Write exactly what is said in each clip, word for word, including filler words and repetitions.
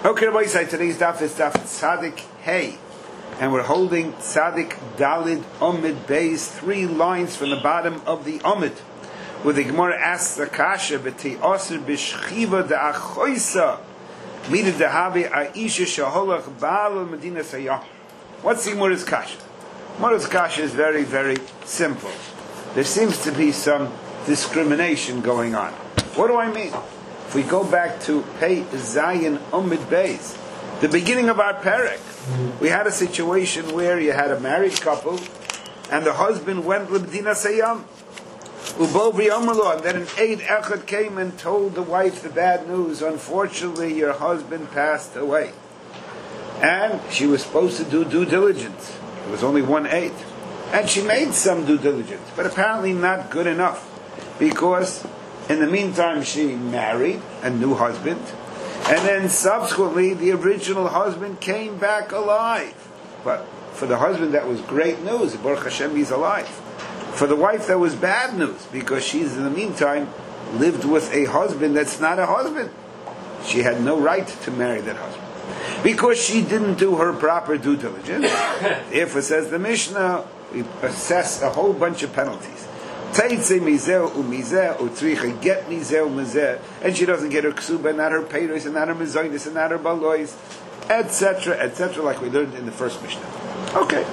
Okay, Rabbi Yisai, today's daf is daf Tzadik Hey, and we're holding Tzadik Dalid Omid Beis, three lines from the bottom of the Omid, where the Gemara asks the Kasha, B'ti Osir B'shchiva Da'achoisa, Mida Dehavi Aisha Shaholach Baal Medina Sayyah. What's the Gemara's Kasha? Gemara's Kasha is very, very simple. There seems to be some discrimination going on. What do I mean? If we go back to Pei Zayin Omid Beis, the beginning of our parak, we had a situation where you had a married couple, and the husband went L'Medina Sayyam, Ubovri Amalu, and then an Eid Echad came and told the wife the bad news. Unfortunately, your husband passed away. And she was supposed to do due diligence. There was only one Eid. And she made some due diligence, but apparently not good enough, because in the meantime, she married a new husband, and then subsequently, the original husband came back alive. But for the husband, that was great news. Baruch Hashem, he's alive. For the wife, that was bad news, because she's, in the meantime, lived with a husband that's not a husband. She had no right to marry that husband, because she didn't do her proper due diligence. Therefore, says the Mishnah, we assess a whole bunch of penalties. Taitze mizeh umizeh utricha get mizeh umizeh, and she doesn't get her ksuba, not her peiros, and not her mizonis, and not her balois, et cetera, et cetera, like we learned in the first Mishnah. Okay,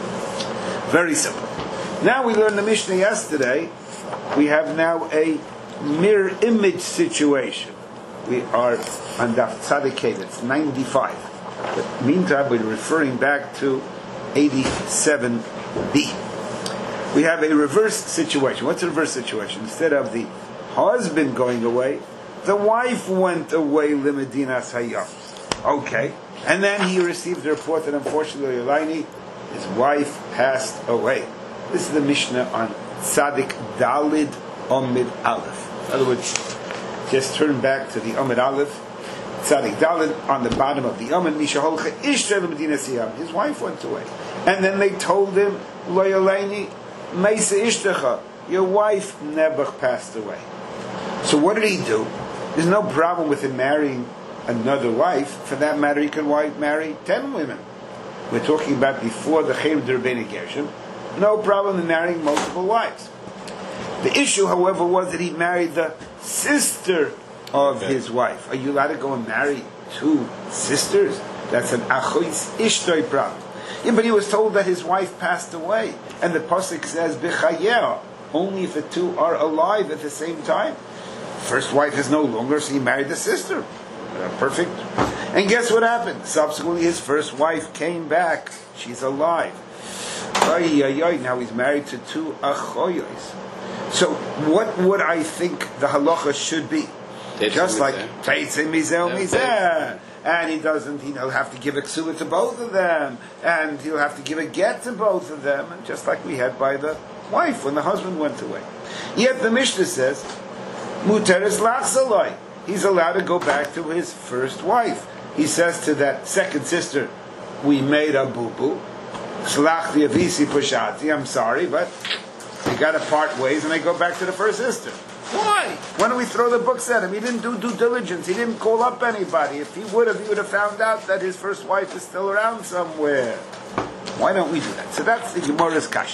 very simple. Now we learned the Mishnah yesterday. We have now a mirror image situation. We are on Daf Tzadik, it's ninety-five. But meantime, we're referring back to eighty-seven b. We have a reverse situation. What's a reverse situation? Instead of the husband going away, the wife went away L'Medina Sayyam. Okay. And then he received the report that unfortunately Elaini, his wife passed away. This is the Mishnah on Tzadik Dalid Omid Aleph. In other words, just turn back to the Omid Aleph. Tzadik Dalid on the bottom of the Omid, Misha Holcha Ishta L'Medina Sayyam. His wife went away. And then they told him, Lo Elaini, Meisa Ishtecha, your wife Nebuch passed away. So what did he do? There's no problem with him marrying another wife. For that matter, he could marry ten women. We're talking about before the Chayim D'Rabbeinu Gershom. No problem in marrying multiple wives. The issue, however, was that he married the sister of okay. his wife. Are you allowed to go and marry two sisters? That's an Achois Ishtoi problem. Yeah, but he was told that his wife passed away, and the pasuk says "B'chayeh," only if the two are alive at the same time. First wife is no longer, so he married the sister. Uh, perfect. And guess what happened? Subsequently, his first wife came back. She's alive. Ay, ay, ay. Now he's married to two achoyos. So, what would I think the halacha should be? It's just like Teitzei Mizeh Mizeh. And he doesn't, you know, have to give a ksuba to both of them, and he'll have to give a get to both of them, and just like we had by the wife when the husband went away. Yet the Mishnah says, Muteres lachzalai, he's allowed to go back to his first wife. He says to that second sister, we made a boo-boo, shlachti avisi pushati, I'm sorry, but we got to part ways, and I go back to the first sister. Why? Why don't we throw the books at him? He didn't do due diligence. He didn't call up anybody. If he would have, he would have found out that his first wife is still around somewhere. Why don't we do that? So that's the Gemara's Kasha.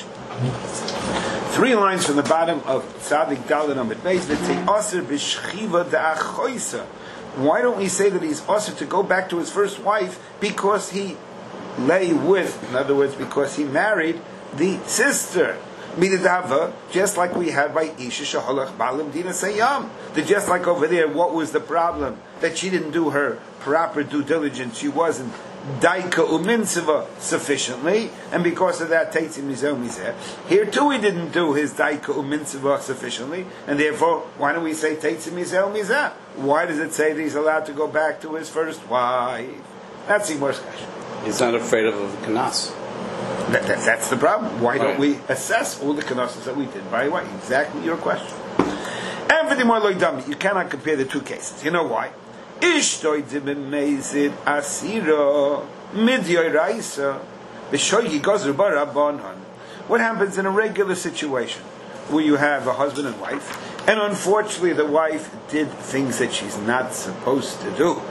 Three lines from the bottom of Tzadik Daled Amid Beis that say Aser b'shchiva da'achoisa. Why don't we say that he's aser to go back to his first wife because he lay with, in other words, because he married the sister? Mididava, just like we had by Isha Shaholach Balam Dina Sayyam. Just like over there, what was the problem? That she didn't do her proper due diligence. She wasn't Daika Uminsiva sufficiently, and because of that, Teitzim Mizeh Mizeh. Here too, he didn't do his Daika Uminsiva sufficiently, and therefore, why don't we say Teitzim Mizeh Mizeh? Why does it say that he's allowed to go back to his first wife? That's the worst question. He's not afraid of a kanas. That, that, that's the problem. Why don't we assess all the knossos that we did? By the way, exactly your question. And for the more loy dummy, you cannot compare the two cases. You know why? Ishtoi dimemezid asira midyoy raisa b'shoyi gozer barabanan. What happens in a regular situation where you have a husband and wife, and unfortunately the wife did things that she's not supposed to do?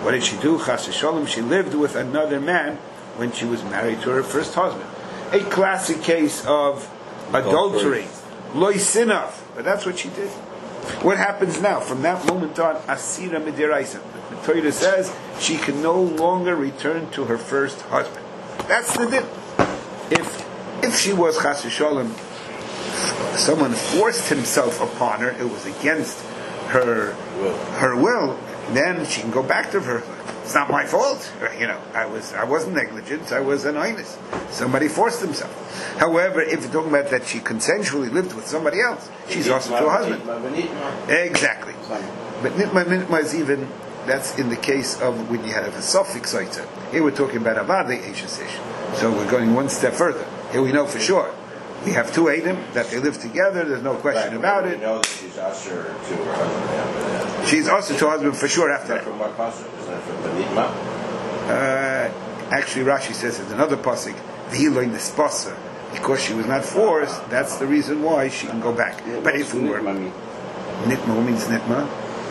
What did she do? Chas v'sholom, she lived with another man when she was married to her first husband. A classic case of adultery. Loy sinaf. But that's what she did. What happens now? From that moment on, asira midiraisa. The Torah says she can no longer return to her first husband. That's the din. If if she was chas v'sholom, someone forced himself upon her, it was against her her will, then she can go back to her. It's not my fault, you know. I was I wasn't negligent. I was an highness. Somebody forced himself. However, if you're talking about that she consensually lived with somebody else, she's also to her husband. Exactly. But nitma nitma is even, that's in the case of when you have a suffix saita. Here we're talking about avade eishes ish. So we're going one step further. Here we know for sure. We have two Eidim that they live together. There's no question right, about we it. know that she's usher to her husband after that. She's also to her husband for sure after that. From what pasuk? Is that from Benitma? Uh, actually, Rashi says in another pasuk, "V'hiloi nispasa," because she was not forced. That's the reason why she can go back. Yeah, but if we were nitma, means nitma.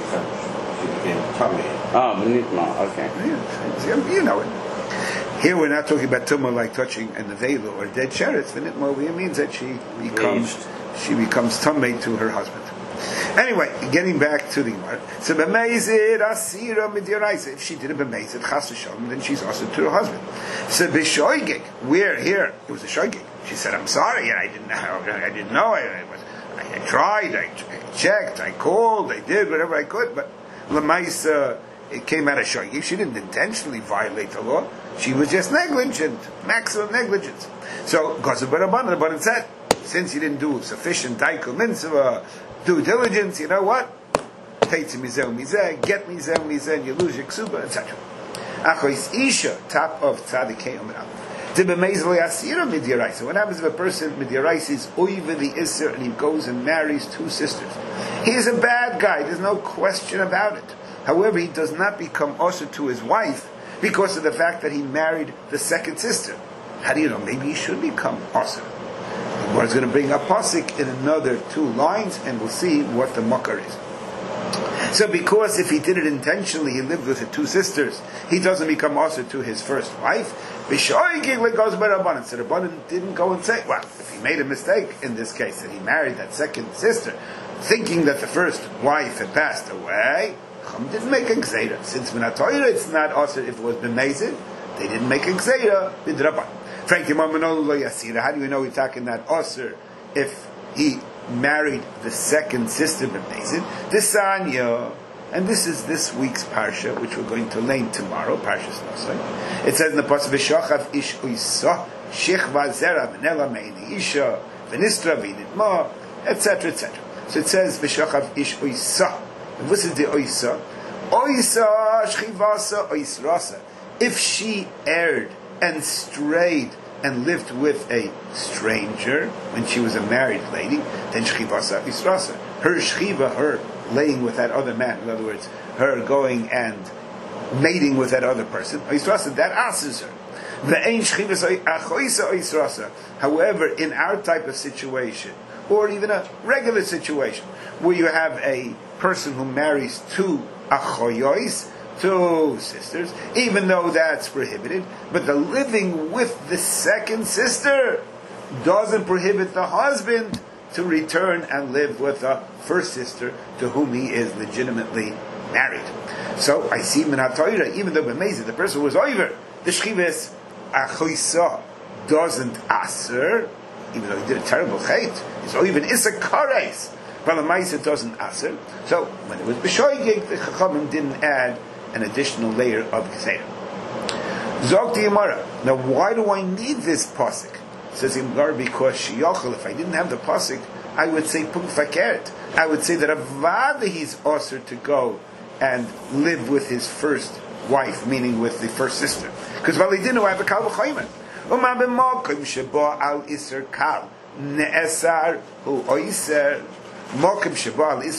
She became tummy. Oh, Benitma, okay. Yeah, you know it. Here we're not talking about tumah like touching an nevela or dead sheretz. The nitma means that she becomes Aged. she becomes tummy to her husband. Anyway, getting back to the Gemara. So b'meizid asira midiraisa. If she did a b'meizid chas v'sholom, then she's also to her husband. So b'shoigig, where here it was a shoigig. She said, "I'm sorry, I didn't know. I didn't know. I, I was. I, I tried. I, I checked. I called. I did whatever I could, but l'maisa." It came out of shoigig. She didn't intentionally violate the law. She was just negligent, maximum negligence. So, Gazu Baraban, the Baran said, since you didn't do sufficient daiku mitzvah, due diligence, you know what? Teitzi mizeh mizeh, get mizeh mizeh, and you lose your ksuba, et cetera. Achois isha, top of tzadikei umrah. Tibemezli asira midyaraisa. What happens if a person midyaraisa is over the isser and he goes and marries two sisters? He is a bad guy. There's no question about it. However, he does not become usher to his wife because of the fact that he married the second sister. How do you know? Maybe he should become usher. The Gemara is going to bring up pasuk in another two lines, and we'll see what the makar is. So, because if he did it intentionally, he lived with the two sisters, he doesn't become usher to his first wife. B'shoigig goes by Rabbanan. So Rabbanan didn't go and say, well, if he made a mistake in this case, that he married that second sister, thinking that the first wife had passed away, Chum didn't make a gzeira. Since Minatoira it's not usher if it was b'mezid, they didn't make a gzeira b'draban. Frankly, how do we know we're talking that usher if he married the second sister b'mezid? Desanya, and this is this week's parsha, which we're going to learn tomorrow. Parshas Nosai. It says in the pasuk v'shachaf ish uisa shechva zera v'nela meini isha v'nistra v'nitma, et cetera, et cetera. So it says v'shachaf ish uisa. And this is the oisa. Oisa shchivasa oisrasa. If she erred and strayed and lived with a stranger when she was a married lady, then shchivasa oisrasa. Her shchiva, her laying with that other man, in other words, her going and mating with that other person, oisrasa, that asks her. However, in our type of situation, or even a regular situation, where you have a person who marries two achoyos, two sisters, even though that's prohibited, but the living with the second sister doesn't prohibit the husband to return and live with the first sister to whom he is legitimately married. So I see Minat Torah, even though b'mezid, the person was over, the shchives achoysa doesn't aser, even though he did a terrible chait, it's even issa kares. But the Maisa doesn't aser. So when it was b'shoigig, the Chachamim didn't add an additional layer of Gezeira. Zog the Gemara. Now why do I need this pasuk? Says the Gemara, because sheyachol, if I didn't have the pasuk, I would say pum fakert. I would say that avada he's aser to go and live with his first wife, meaning with the first sister. Because while he didn't know I have a kal v'chayman. Uma b'makom sheba al iser kal ne'esar hu oiser. What does the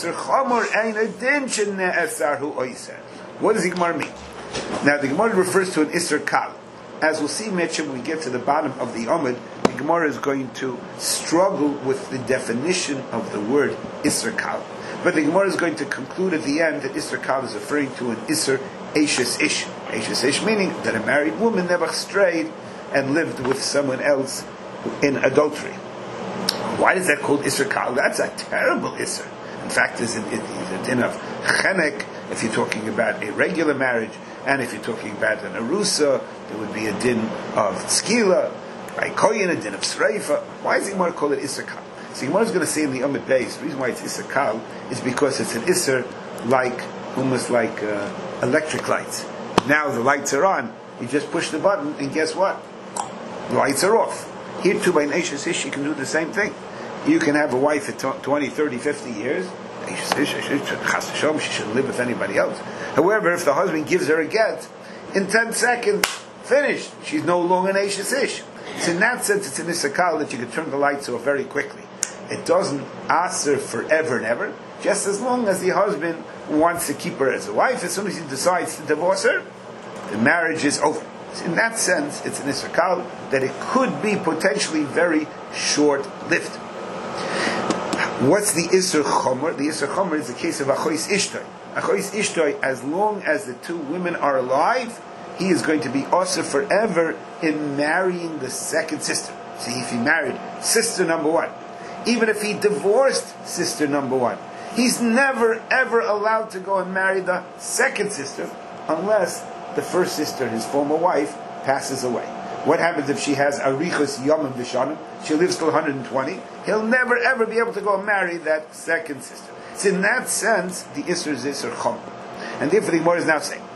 Gemara mean? Now the Gemara refers to an Isser Kal. As we'll see, Mitchell, when we get to the bottom of the Amud, the Gemara is going to struggle with the definition of the word Isser Kal. But the Gemara is going to conclude at the end that Isser Kal is referring to an Isser Eishes Ish. Eishes Ish meaning that a married woman never strayed and lived with someone else in adultery. Why is that called Isser Kal? That's a terrible Isser. In fact, there's a, a din of Chenek if you're talking about a regular marriage, and if you're talking about an Arusa, there would be a din of Skila, by Koyin, a din of Sreifa. Why is the Gemara call it Isser Kal? So the Gemara is going to say in the Amid Beis, the reason why it's Isser Kal is because it's an Isser like, almost like uh, electric lights. Now the lights are on, you just push the button, and guess what? The lights are off. Here too, by an Eishes Ish, you can do the same thing. You can have a wife for twenty, thirty, fifty years. She shouldn't live with anybody else. However, if the husband gives her a get, in ten seconds, finished. She's no longer an Eishes Ish. So in that sense, it's an Isser Kal that you can turn the lights off very quickly. It doesn't answer forever and ever, just as long as the husband wants to keep her as a wife. As soon as he decides to divorce her, the marriage is over. So in that sense, it's an Isser Kal that it could be potentially very short-lived. What's the Isser Chomer? The Isser Chomer is the case of Achois Ishtoi. Achois Ishtoi, as long as the two women are alive, he is going to be also forever in marrying the second sister. See, if he married sister number one, even if he divorced sister number one, he's never ever allowed to go and marry the second sister unless the first sister, his former wife, passes away. What happens if she has arichos yomim v'shanim? She lives till one hundred twenty. He'll never ever be able to go and marry that second sister. So in that sense, the Isser is Isser Chom. And therefore the Gemara is now saying,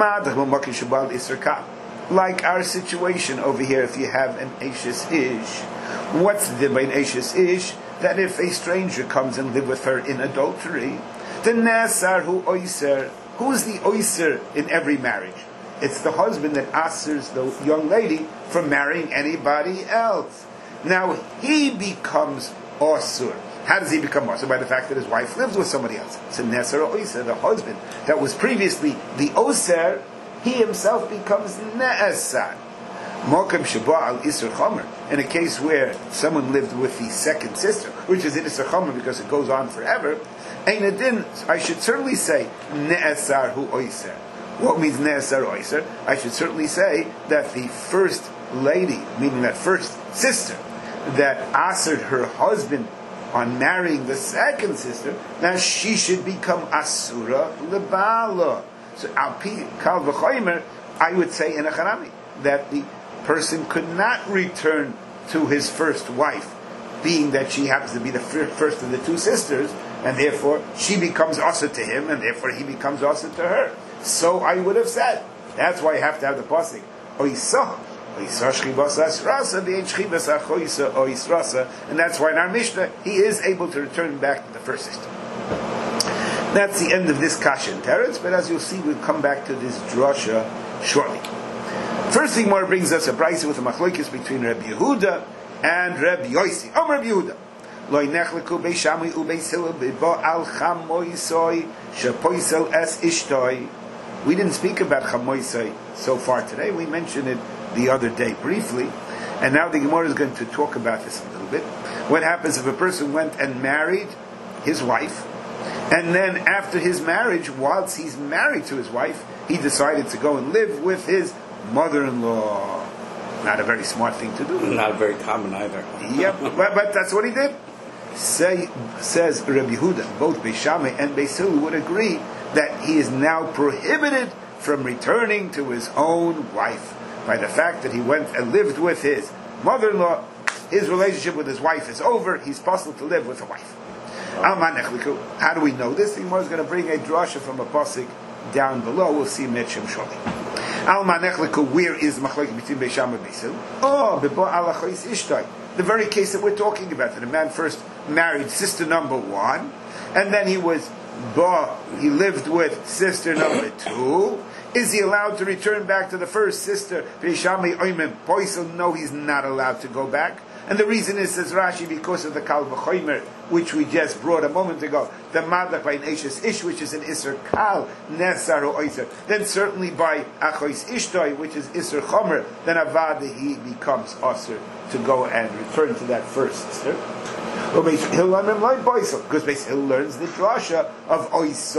like our situation over here, if you have an Eishes Ish, what's the by an Eishes Ish? That if a stranger comes and live with her in adultery, the Nasar hu Oiser, who's the Oiser in every marriage? It's the husband that asers the young lady from marrying anybody else. Now he becomes Osur. How does he become Osur? By the fact that his wife lives with somebody else. So Nasar Oiser, the husband that was previously the Oser, he himself becomes Ne'esar. Mokem Shaba al Isser Chomer. In a case where someone lived with the second sister, which is in Isser Chomer because it goes on forever, Ein Adin, I should certainly say Ne'esar hu Oiser. What means Ne'esar Oiser? I should certainly say that the first lady, meaning that first sister, that asered her husband on marrying the second sister, now she should become Asura Lebala. So, Al Pi Kal V'Chomer, I would say in a Chanami, that the person could not return to his first wife, being that she happens to be the first of the two sisters, and therefore she becomes Asa to him, and therefore he becomes Asa to her. So I would have said, that's why you have to have the pasuk, Oisa, Oisa Shchibas Asrasa, V'en Shchibas Achoisa Oisrasa, and that's why in our Mishnah, he is able to return back to the first sister. That's the end of this Kasha and Teretz, but as you'll see, we'll come back to this drasha shortly. First thing more brings us a brayso with a machlokes between Reb Yehuda and Reb Yosi. Om Reb Yehuda. Lo nechleku beishamui ubeis hillel b'bo al chamoisoi shepoisel es ishtoi. We didn't speak about chamoisoi so far today. We mentioned it the other day briefly, and now the Gemara is going to talk about this a little bit. What happens if a person went and married his wife, and then after his marriage, whilst he's married to his wife, he decided to go and live with his mother-in-law. Not a very smart thing to do. Not very common either. Yep, but, but that's what he did. Say, says Rabbi Yehuda, both Beis Shammai and Beis Hillel would agree that he is now prohibited from returning to his own wife by the fact that he went and lived with his mother-in-law. His relationship with his wife is over. He's possible to live with a wife. How do we know this? The Gemara is going to bring a drasha from a pasuk down below. We'll see Mitchum shortly. Where is machlokes between Beis Shammai and Beis Hillel? Oh, b'bo al achois ishtoi. The very case that we're talking about. That a man first married sister number one, and then he was ba, he lived with sister number two. Is he allowed to return back to the first sister? Beis Shammai oimen poisel. No, he's not allowed to go back. And the reason is, says Rashi, because of the Kal V'Chomer, which we just brought a moment ago, the Madach by an Eishes Ish, which is an Isser Kal, Nesar or Oiser. Then certainly by Achois Ishtoi, which is Isser Chomer, then Avad, he becomes Osir to go and return to that first sister. Because Beis Hillel learns the drasha of Oisa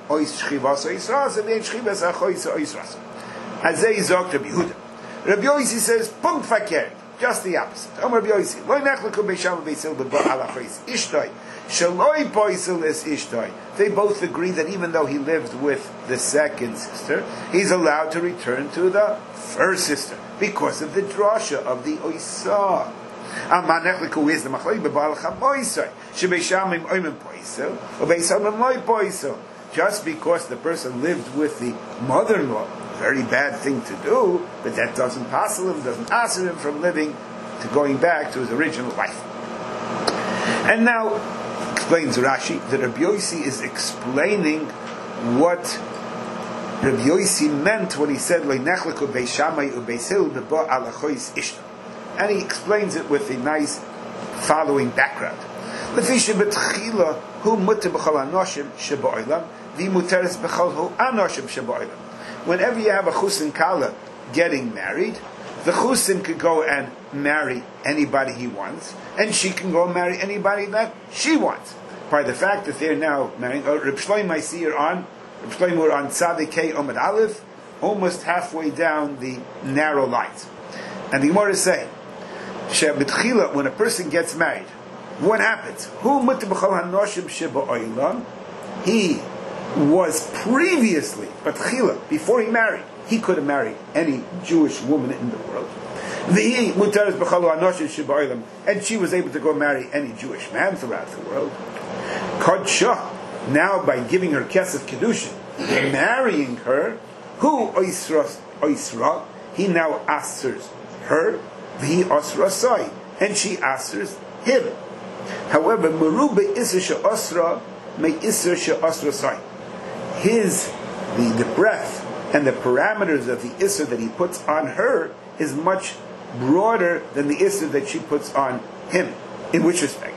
ois shchivas ois rasa, ve'en shchivas achois ois rasa. Azay zok Rabbi Yehuda. Rabbi Yossi says, punkt verkehrt. Just the opposite. Omer Rabbi Yossi, lo nechleku beisham beisil beba ala chois ishtoi. Shaloi poisel is ishtoi. They both agree that even though he lived with the second sister, he's allowed to return to the first sister because of the drasha of the oisa. Amanechleku is the machloi beba ala chamoisoi. Shebeishamim oimim poisel, or beishamim loi poisel. Just because the person lived with the mother-in-law, very bad thing to do, but that doesn't passel him, doesn't answer him from living to going back to his original wife. And now, explains Rashi, that Rabbi Yossi is explaining what Rabbi Yossi meant when he said, Le'nechleku be'shamai u'be'sil b'bo alachois ishta. And he explains it with a nice following background. Lefisha betchila hu mutter b'chol anoshim sheba'olam v'muteres b'chol hu anoshim sheba'olam. Whenever you have a chusin kala getting married, the chusin could go and marry anybody he wants, and she can go and marry anybody that she wants. By the fact that they're now marrying, uh, Reb Shloim I see her on, Reb Shloim were on Tzadik Kei Omid Aleph, almost halfway down the narrow lines. And the Gemara is saying, Shebetchila, when a person gets married, what happens? Hu mutter b'chol hanoshim sheba'olam. He was previously, but chila, before he married, he could have married any Jewish woman in the world. And she was able to go marry any Jewish man throughout the world. Now, by giving her kesef kedushin, marrying her, who oisra, he now asers her, v'hi osrasai, and she asers him. However, merube iser she'osra, may iser she'osrasai. His, the, the breath and the parameters of the isser that he puts on her is much broader than the isser that she puts on him. In which respect?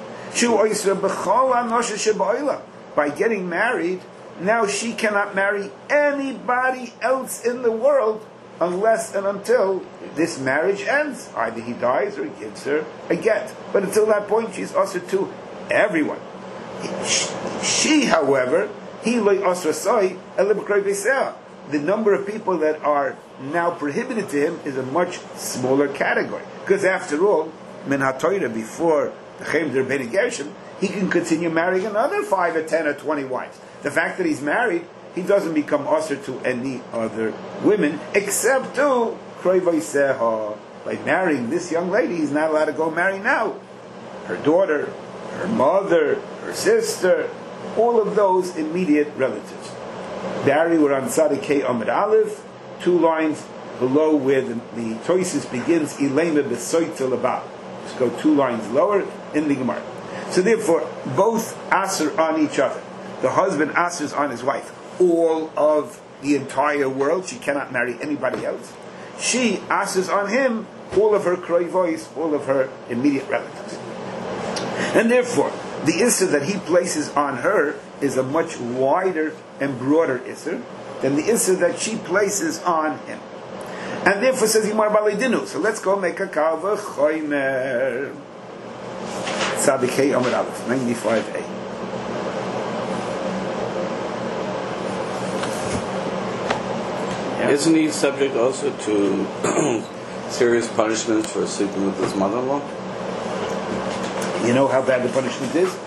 By getting married, now she cannot marry anybody else in the world unless and until this marriage ends. Either he dies or he gives her a get. But until that point, she's usher to everyone. She, however, he loy asrasai elibkrei beiseh. The number of people that are now prohibited to him is a much smaller category. Because after all, min ha'toyra, before the Chaim der Bnei Gershon, he can continue marrying another five or ten or twenty wives. The fact that he's married, he doesn't become usher to any other women, except to krei beiseh. By marrying this young lady, he's not allowed to go marry now her daughter, her mother, her sister, all of those immediate relatives. Barry, we're on Tzadik Kei Amud Aleph, two lines below where the, the Toisis begins, Ilema B'Soyta L'Bal. Let's go two lines lower in the Gemara. So therefore, both aser on each other. The husband asers on his wife all of the entire world. She cannot marry anybody else. She asers on him all of her kroivois, all of her immediate relatives. And therefore, the isser that he places on her is a much wider and broader isser than the isser that she places on him. And therefore says Yimar Balei. So let's go make a kal v'choymer. Tzadik Kei Amud Aleph, ninety-five A. Yeah. Isn't he subject also to serious punishments for sleeping with his mother-in-law? You know how bad the punishment is?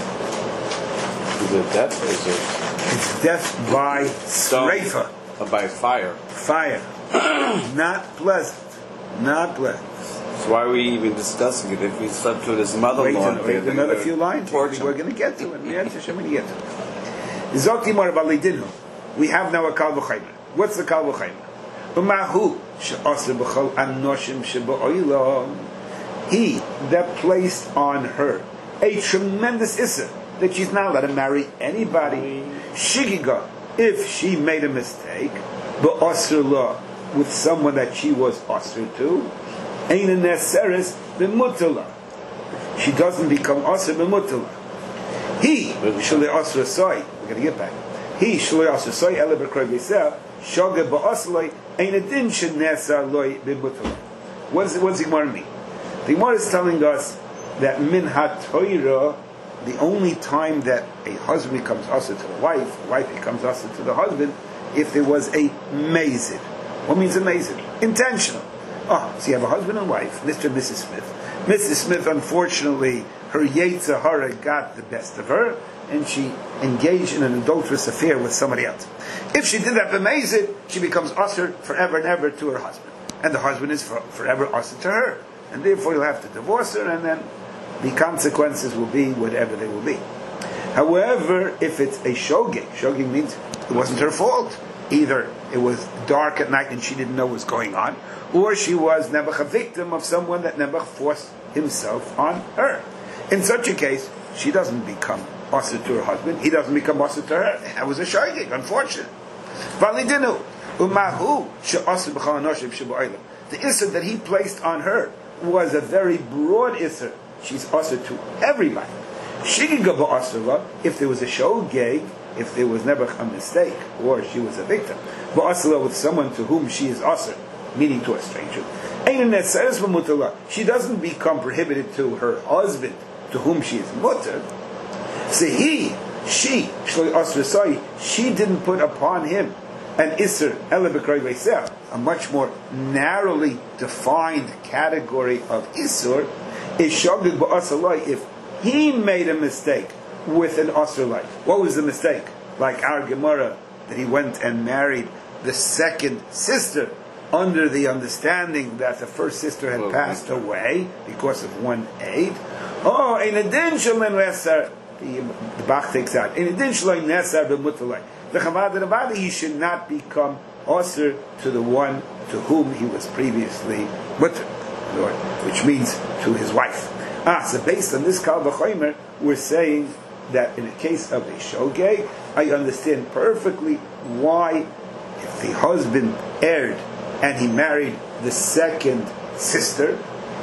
Is it death or is it? It's death by streifa. Or by fire. Fire. Not pleasant. Not pleasant. So why are we even discussing it if we slept with his mother-in-law? Wait, wait another few lines. Torture. We're going to get to it. We're going to get to it. Zokti Mar Balei Dinu. We have now a kal v'chaymer. What's the kal v'chaymer? U'mahu she'aser b'chol anoshim she'ba'olam. He that placed on her a tremendous isser that she's not allowed to marry anybody. Shigiga, if she made a mistake, ba'aser la, with someone that she was aser to, Eina neseres b'mutala. She doesn't become aser b'mutala. He shalei aser soy. We're going to get back. He shalei aser soy ele b'krei b'iseh shaga ba'asloi eina din shenesa loy b'mutala. What does it? What does the Gemara mean? The Gemara is telling us that min ha'toira the only time that a husband becomes usher to the wife, a wife becomes usher to the husband, if there was a mazid. What means a mazid? Intentional. Oh, so you have a husband and wife, Mister and Missus Smith. Missus Smith, unfortunately, her Yetzer Hara got the best of her, and she engaged in an adulterous affair with somebody else. If she did that b'mezid, she becomes usher forever and ever to her husband, and the husband is for, forever usher to her, and therefore you'll have to divorce her, and then the consequences will be whatever they will be. However, if it's a shogeg, shogeg means it wasn't her fault. Either it was dark at night and she didn't know what was going on, or she was Nebuch a victim of someone that Nebuch forced himself on her. In such a case, she doesn't become usher to her husband, he doesn't become usher to her. That was a shogeg, unfortunate. Validinu, umahu she'asr b'chal hanoshim she'ba'olam. The isser that he placed on her was a very broad isser. She's usher to everybody. She can go ba'asra if there was a shogeg, if there was never a mistake, or she was a victim. Ba'asra with someone to whom she is usher, meaning to a stranger. She doesn't become prohibited to her husband, to whom she is mutter. So he, she, she didn't put upon him an isser elebekroy, a much more narrowly defined category of isser, is shogeg ba'asra if he made a mistake with an usher life. What was the mistake? Like our Gemara, that he went and married the second sister under the understanding that the first sister had passed away because of one aid. Oh, in adin shalem nesar, the Bach takes out. In adin shalem nesar b'mutalai. The Chabad and Abadi, he should not become usher to the one to whom he was previously mutter, which means to his wife. Ah, so based on this Kal V'chomer, we're saying that in the case of a shogeg, I understand perfectly why, if the husband erred and he married the second sister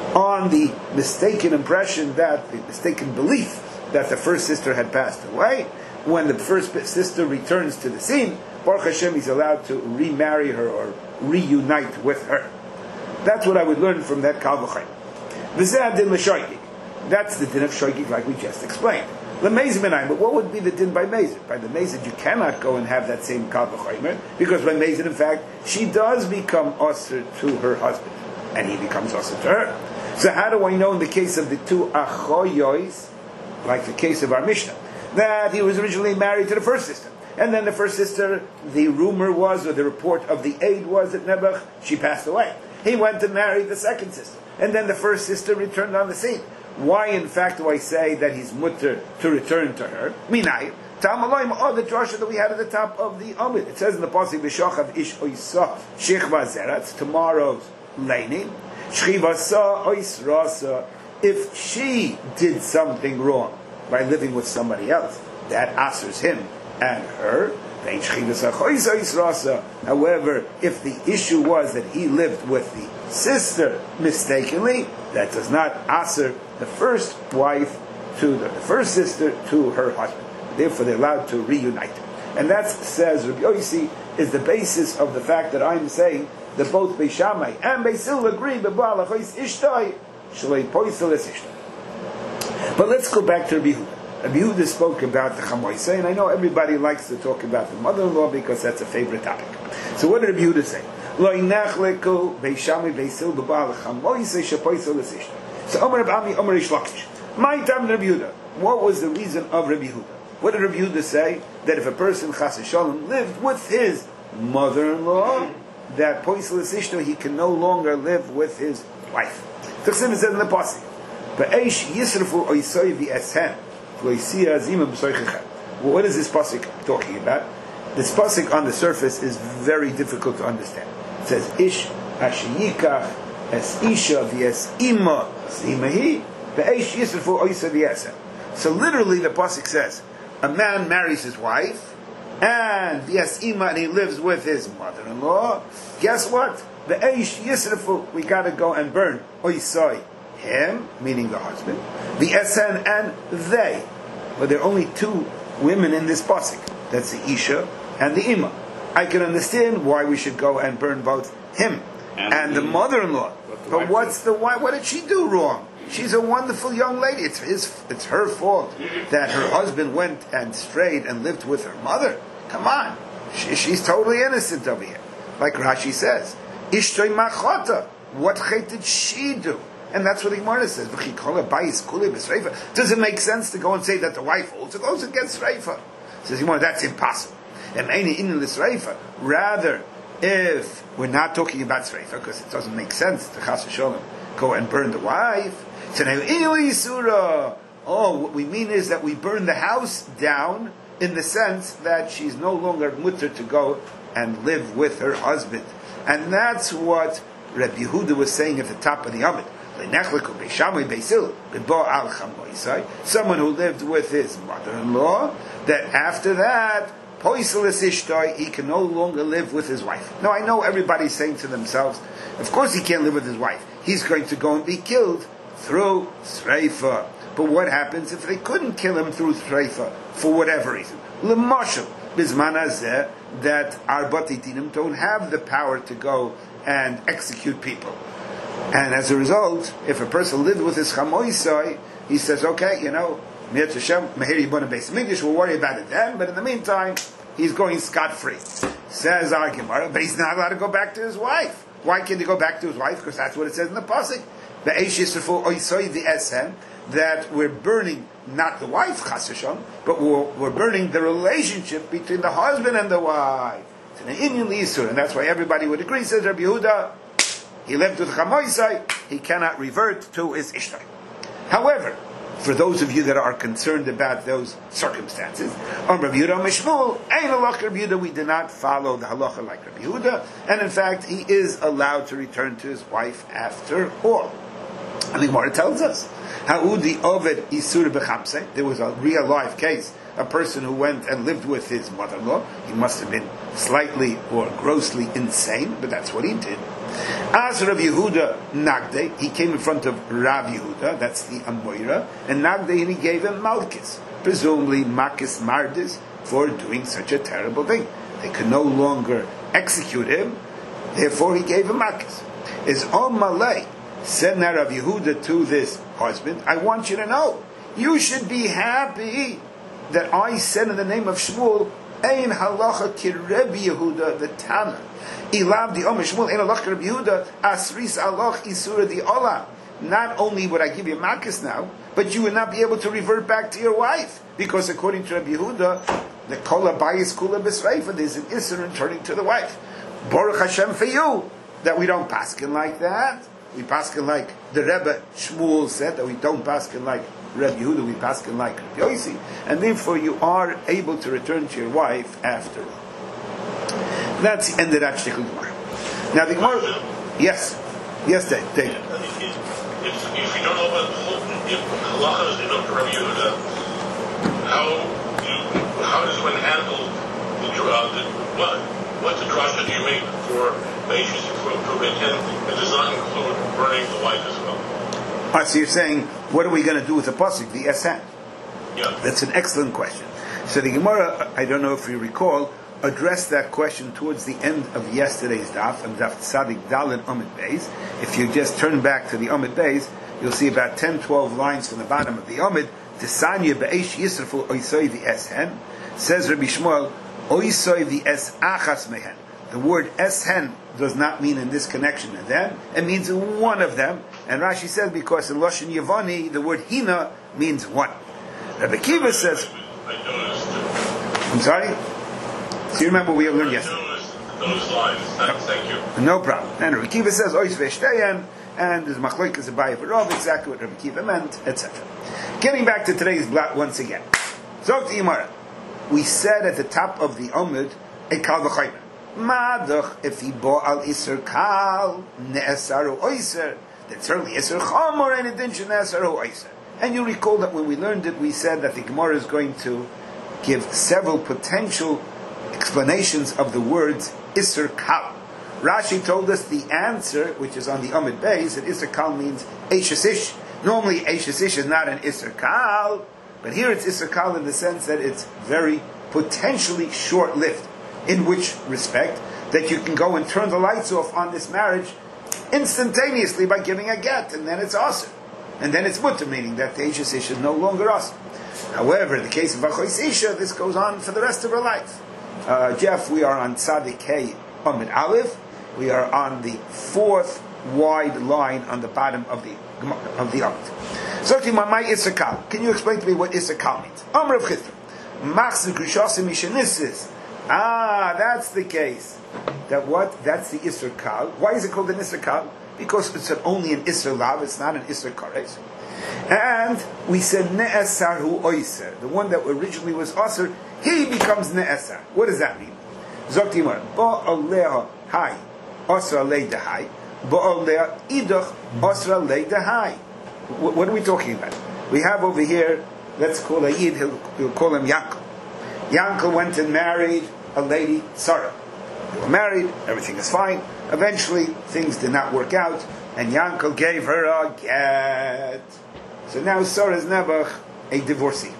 on the mistaken impression, that the mistaken belief that the first sister had passed away, when the first sister returns to the scene, Baruch Hashem, he's allowed to remarry her or reunite with her. That's what I would learn from that Kal V'chomer. V'zeh din l'shoigig. That's the din of shogeg, like we just explained. But what would be the din by Mezid? By the Mezid, you cannot go and have that same Kal V'chomer, because by Mezid, in fact, she does become usher to her husband, and he becomes usher to her. So how do I know in the case of the two achoyos, like the case of our Mishnah, that he was originally married to the first sister, and then the first sister, the rumor was, or the report of the aid was that Nebuch, she passed away. He went and married the second sister, and then the first sister returned on the scene. Why, in fact, do I say that he's mutter to return to her? Minay, Ta'amalayim, oh, the drasha that we had at the top of the Amid. It says in the pasuk, V'shachav ish oisa shechva zera, it's tomorrow's laning. Shchivasa ois rasa, if she did something wrong by living with somebody else, that answers him and her. However, if the issue was that he lived with the sister mistakenly, that does not answer the first wife to the, the first sister to her husband. Therefore, they're allowed to reunite. And that, says Rabbi Yossi, is the basis of the fact that I'm saying that both Beis Shammai and Beis Hillel agree. But let's go back to Rabbi Yehuda. Rabbi Yehuda spoke about the chamoiseh, and I know everybody likes to talk about the mother-in-law because that's a favorite topic. So what did Rabbi Yehuda say? So Omer Rabbi Ami, Omer Rish Lakish. My time Rabbi Yehuda. What was the reason of Rabbi Yehuda? What did Rabbi Yehuda say? That if a person chas v'shalom lived with his mother-in-law, that poisel isishto, he can no longer live with his wife. Tachsim is said in the pasuk, "Ba'eish yisrafu oisoi v'eshen." What is this pasuk talking about? This pasuk on the surface is very difficult to understand. It says, Ish ashiyikach es isha v'es ima simahi ve'esh yisrafu oisa v'yesen. So literally the pasuk says, a man marries his wife, and v'es ima, and he lives with his mother-in-law. Guess what? Ve'esh yisrafu, we gotta go and burn oisai, him, meaning the husband, the Esen and they. But there are only two women in this pasuk. That's the Isha and the Ima. I can understand why we should go and burn both him and, and the, the mother-in-law. But what's the why? What did she do wrong? She's a wonderful young lady. It's his, it's her fault that her husband went and strayed and lived with her mother. Come on. She, she's totally innocent over here. Like Rashi says. Ishtoi machota. What chait did she do? And that's what the Gemara says. Does it make sense to go and say that the wife also goes and gets Sreifa? Says Gemara, that's impossible. Rather, if we're not talking about Sreifa, because it doesn't make sense to Chas v'Sholem go and burn the wife. Oh, what we mean is that we burn the house down in the sense that she's no longer mutter to go and live with her husband. And that's what Rabbi Yehuda was saying at the top of the Amid. Someone who lived with his mother-in-law, that after that, he can no longer live with his wife. Now I know everybody's saying to themselves, of course he can't live with his wife. He's going to go and be killed through Sreifa. But what happens if they couldn't kill him through Sreifa for whatever reason? L'mashal, bizman hazeh, that Arbati Dinim don't have the power to go and execute people. And as a result, if a person lived with his chamoisai, he says, okay, you know, we'll worry about it then, but in the meantime, he's going scot-free. Says our Gemara, but he's not allowed to go back to his wife. Why can't he go back to his wife? Because that's what it says in the pasuk. That we're burning not the wife, chas v'shalom, but we're, we're burning the relationship between the husband and the wife. It's an Indian Isur, and that's why everybody would agree, says Rabbi Yehuda, he lived with Chamoisai, he cannot revert to his Ishtai. However, for those of you that are concerned about those circumstances, on Rabbi Yehuda Mishmul, Ein Halach Rabbi Yehuda, we do not follow the halacha like Rabbi Yehuda, and in fact, he is allowed to return to his wife after all. And the Gemara tells us, Ha'udi Oved Isur B'chamse, there was a real life case, a person who went and lived with his mother-in-law. He must have been slightly or grossly insane, but that's what he did. As Rav Yehuda Nagde, he came in front of Rav Yehuda, that's the Amoira, and Nagde, and he gave him Malkis, presumably Makis Mardis, for doing such a terrible thing. They could no longer execute him, therefore he gave him Makis. Is Om Malay, said now Rav Yehuda to this husband, I want you to know, you should be happy that I said in the name of Shmuel, Ein halacha ki Rabbi Yehuda the Tana. Ilav di Omer Shmuel Ein halacha Rabbi Yehuda asris alach isura di ola. Not only would I give you makas now, but you would not be able to revert back to your wife, because according to Rabbi Yehuda, the kol habayis kula b'sreifa, there's an isur in turning to the wife. Baruch Hashem for you that we don't paskin like that. We paskin like the Rebbe Shmuel said, that we don't paskin like Rabbi Yehuda, we paskin like Rabbi Yossi, and therefore you are able to return to your wife after all. That's the end of that shtickle Gemara. Now the Gemara, yes, yes, Dave. Dave. If, if you don't know about if halacha is enough to Rabbi Yehuda, how you, how does one handle the, uh, the what what the drasha do you make for basis for for intent that does not include burning the wife as well? Ah, so you're saying, what are we going to do with the pasuk, the Esen? Yeah. That's an excellent question. So the Gemara, I don't know if you recall, addressed that question towards the end of yesterday's daf, and daf Tzadik Daled Amid Beis. If you just turn back to the Amid Beis, you'll see about ten, twelve lines from the bottom of the Amid. Tisanya be'esh yisrafu oisoi the esen. Says Rabbi Shmuel, oisoi the es achas mehen. The word esen does not mean in this connection to them. It means one of them. And Rashi says because in Lashon Yevani, the word hina means one. Rabbi Kiva says, I'm sorry? So you remember we learned yesterday. Those lines. Thank you. No problem. And Rabbi Kiva says, ois ve'shteyan, and there's machlokas abaye v'rov, exactly what Rabbi Kiva meant, et cetera. Getting back to today's blot once again. Zok Yimara. We said at the top of the Omid, a kal v'chaymer. Madach, if he bought al iser kal, ne'esaru oiser, that's certainly iser chamor, and it didn't ne'esaru oiser. And you recall that when we learned it, we said that the Gemara is going to give several potential explanations of the words iser kal. Rashi told us the answer, which is on the Amid Beis, that iser kal means eishes ish. Normally, eishes ish is not an iser kal, but here it's iser kal in the sense that it's very potentially short-lived. In which respect? That you can go and turn the lights off on this marriage instantaneously by giving a get, and then it's awesome. and then it's mutter, meaning that the Eishes Isha is no longer us. However, in the case of Achois Isha, this goes on for the rest of her life. Uh, Jeff, we are on Tzadik Hey Amid Aleph. We are on the fourth wide line on the bottom of the of the Amid. So, my Issachar, can you explain to me what Issachar means? Amr of Chittim. Machzik Rishosim Mishanisis. Ah, that's the case. That what? That's the Isser Kal. Why is it called an Isser Kal? Because it's an, only an Isser Lav, it's not an Isser Kares. And we said Ne'esar hu Oiser. The one that originally was Aser, he becomes Ne'esar. What does that mean? Zoktimar, Ba'aleha Hai, Asra Leida Hai, Ba'aleha Idach, Asra Leida Hai. What are we talking about? We have over here, let's call a Yid, he'll, he'll call him Yankel. Yankel went and married a lady, Sarah. They were married, everything is fine. Eventually, things did not work out, and Yankel gave her a get. So now Sarah is never a divorcee.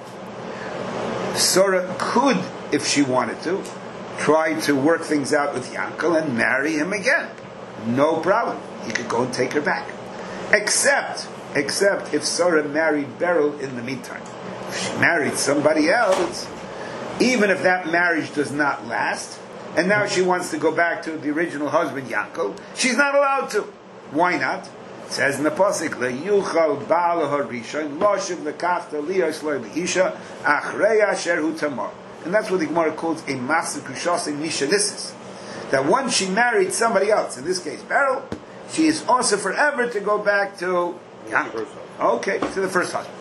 Sarah could, if she wanted to, try to work things out with Yankel and marry him again. No problem. He could go and take her back. Except, except if Sarah married Beryl in the meantime. If she married somebody else, even if that marriage does not last, and now she wants to go back to the original husband, Yankel, she's not allowed to. Why not? It says in the pasuk, "Leyuchal ba'al harishon loshiv lekafta liyos loy leisha achrei asher hu tamar," and that's what the Gemara calls a masuk kushasim mishanisis. That once she married somebody else, in this case Beryl, she is also forever to go back to Yankel. Okay, to the first husband.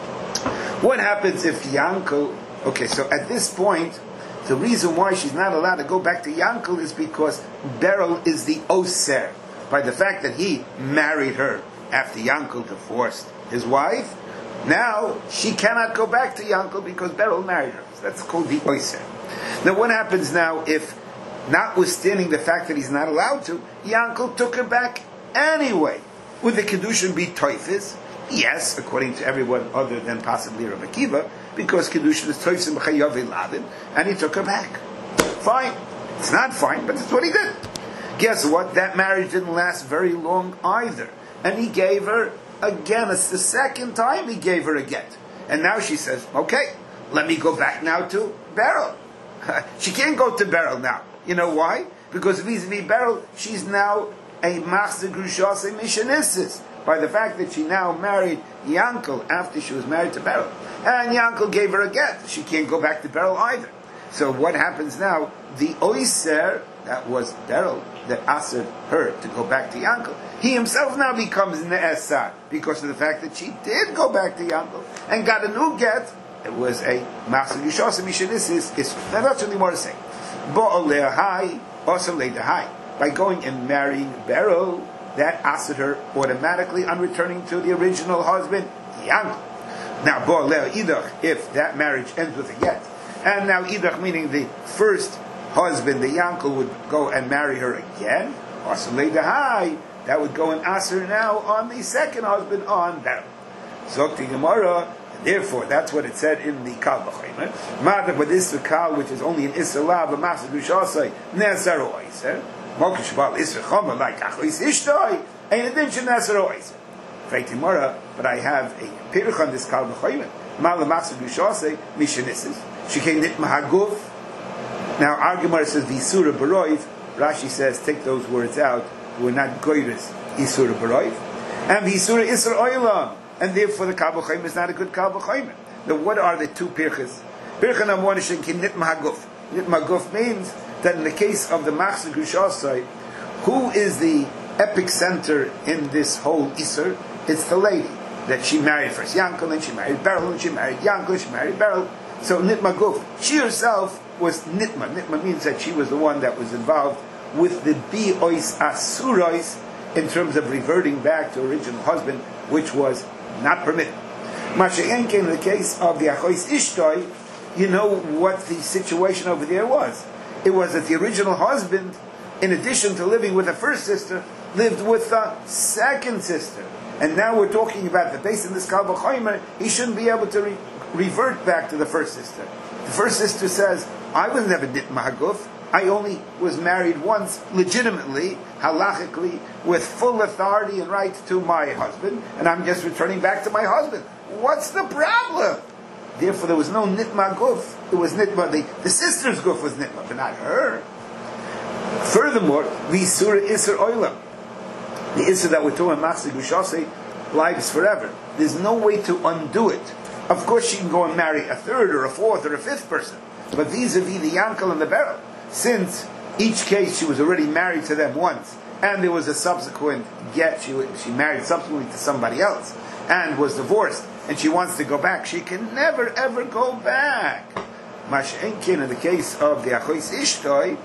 What happens if Yankel? Okay, so at this point, the reason why she's not allowed to go back to Yankel is because Beryl is the Oser. By the fact that he married her after Yankel divorced his wife, now she cannot go back to Yankel because Beryl married her. So that's called the Oser. Now what happens now if, notwithstanding the fact that he's not allowed to, Yankel took her back anyway? Would the Kedushin be Toifis? Yes, according to everyone other than possibly Rabbi Akiva, because Kedushin is Toifsim B'chayav Lavin, and he took her back. Fine. It's not fine, but it's what he did. Guess what? That marriage didn't last very long either. And he gave her again. It's the second time he gave her a get. And now she says, okay, let me go back now to Beryl. She can't go to Beryl now. You know why? Because vis-a-vis Beryl, she's now a Machzeh Grushas, a Mishanisis, by the fact that she now married Yankel after she was married to Beryl. And Yankel gave her a get. She can't go back to Beryl either. So what happens now? The Oiser, that was Beryl, that asked her to go back to Yankel, he himself now becomes Ne'esar because of the fact that she did go back to Yankel and got a new get. It was a Machzeh Grushas, a Mishanisis. Now that's what the Gemara is saying. Bo'olehai, also leidahai. By going and marrying Beryl, that asked her automatically on returning to the original husband, Yankel. Now, Bo'oleh idach, if that marriage ends with a get, and now idach meaning the first husband, the Yankel, would go and marry her again, also leidahai, that would go and ask her now on the second husband, on Beryl. Zokti Gemara, therefore, that's what it said in the Kal B'chaymer. Ma'adav with Isser Kal, which is only an Isser Lav, a Machzeh Grushasai, Ne'esar Oiser. Mokish Bal Isser Chomer, like Achois Ishtoi, and addition Ne'esar Oiser. Freit Gemara, but I have a Piruch on this Kal B'chaymer. Ma'al Machzeh Grushasai, Mishanisis. Shekei Nitma Haguf. Now, our Gemara says, V'Isura B'roiv. Rashi says, take those words out. We're not Goyres, Isura B'roiv. And V'Isura Isser Oilam. And therefore the Kal B'chaymer is not a good Kal B'chaymer. Now what are the two pirchas? Pircha number one is Shenkin Nitma Haguf. Nitma Haguf means that in the case of the Machzeh Grushasai, who is the epic center in this whole Isser? It's the lady that she married first Yankel, and she married Beryl, and she married Yankel, she married Beryl. So Nitma Haguf, she herself was Nitma. Nitma means that she was the one that was involved with the Bi'ois Asurois in terms of reverting back to original husband, which was not permitted. Masha'enke, in the case of the Achois Ishtoi, you know what the situation over there was. It was that the original husband, in addition to living with the first sister, lived with the second sister. And now we're talking about the base in this Kal B'chaymer, he shouldn't be able to re- revert back to the first sister. The first sister says, I was never Nitma Haguf, I only was married once, legitimately, halachically, with full authority and right to my husband, and I'm just returning back to my husband. What's the problem? Therefore, there was no nitma guf. It was nitma, the, the sister's guf was nitma, but not her. Furthermore, the surah isser oilam, the isser that we're talking about, Machzik Ushase, lives forever. There's no way to undo it. Of course, she can go and marry a third or a fourth or a fifth person, but vis-a-vis the Yankel and the Beryl, since each case she was already married to them once, and there was a subsequent get, she, she married subsequently to somebody else, and was divorced, and she wants to go back, she can never ever go back. Mash'enkin, in the case of the Achois Ishtoi,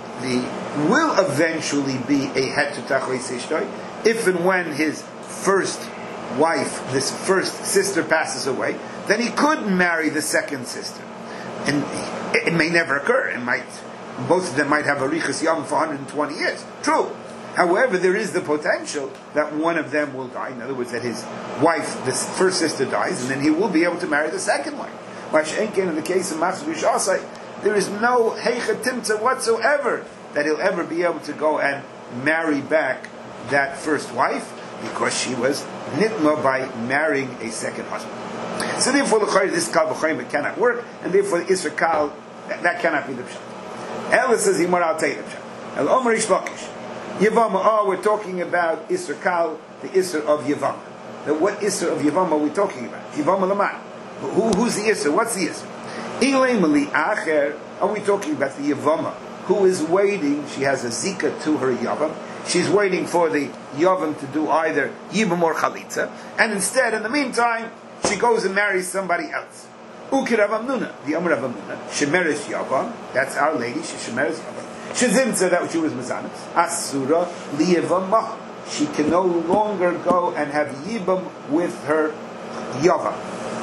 the will eventually be a het to Achois Ishtoi, if and when his first wife, this first sister passes away, then he could marry the second sister. And it may never occur. It might, both of them might have a Riches Yom for one hundred twenty years. True. However, there is the potential that one of them will die. In other words, that his wife, this first sister, dies, and then he will be able to marry the second wife. Mash'enken, in the case of Machzik Ushasai, there is no heicha timtza whatsoever that he'll ever be able to go and marry back that first wife, because she was nitma by marrying a second husband. So therefore, the this kal b'chayim cannot work, and therefore the isser kal that, that cannot be the pshat. Ella says, "Yimor I'll tell you the pshat." El Omer Ish Lakish, Yevama. Oh, we're talking about isser kal, the isser of Yevama. Now, what isser of Yevama are we talking about? Yevama Laman. Who, who's the isser? What's the isser? Ilay Mali Acher. Are we talking about the Yevama who is waiting? She has a zika to her Yavam. She's waiting for the Yavam to do either Yibam or Chalitza, and instead, in the meantime, she goes and marries somebody else. Uki Rav Amnuna, the Amr Rav Amnuna, Shemeres Yavam, that's our lady, she Shemeres Yavam. Shezimtza, that she was Mazanis. Asura Liyevamah, she can no longer go and have Yibam with her Yavam.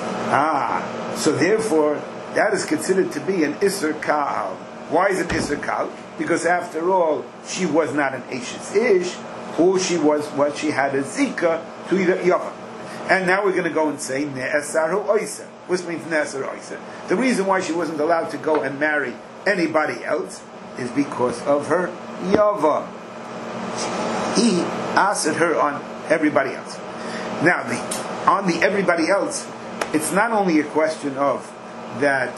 Ah, so therefore, that is considered to be an Isser Kal. Why is it Isser Kal? Because after all, she was not an Ashes Ish, or she was what she had a Zika to Yavam. And now we're going to go and say Ne'esar Oisa. Which means Ne'esar Oisa. The reason why she wasn't allowed to go and marry anybody else is because of her Yavam. He asked her on everybody else. Now, the, on the everybody else, it's not only a question of that.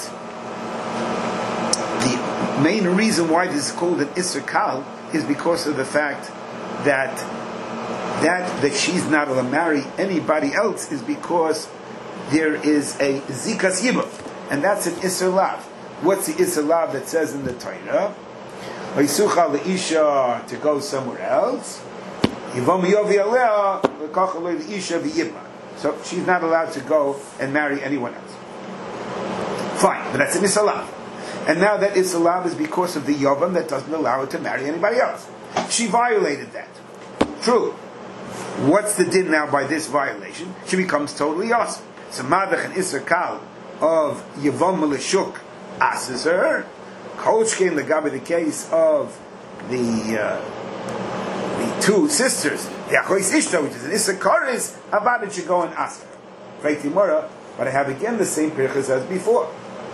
The main reason why this is called an Isser Kal is because of the fact that that that she's not allowed to marry anybody else is because there is a Zikas Yibam, and that's an Isser Lav. What's the Isser Lav that says in the Torah? Vayisucha leisha, to go somewhere else. Yivam yovi alea lekach leisha v'yibma. So she's not allowed to go and marry anyone else. Fine, but that's an Isser Lav. And now that Isser Lav is because of the Yavam that doesn't allow her to marry anybody else. She violated that. True. What's the din now by this violation? She becomes totally awesome. So Madach and Isser Kal of Yavam Meleshuk asks her. Coach came the Gabi, the case of the uh, the two sisters, the Achois Ishta, which is an Isser Karis, about it you go and ask her. Right, Timura, but I have again the same pirchas as before.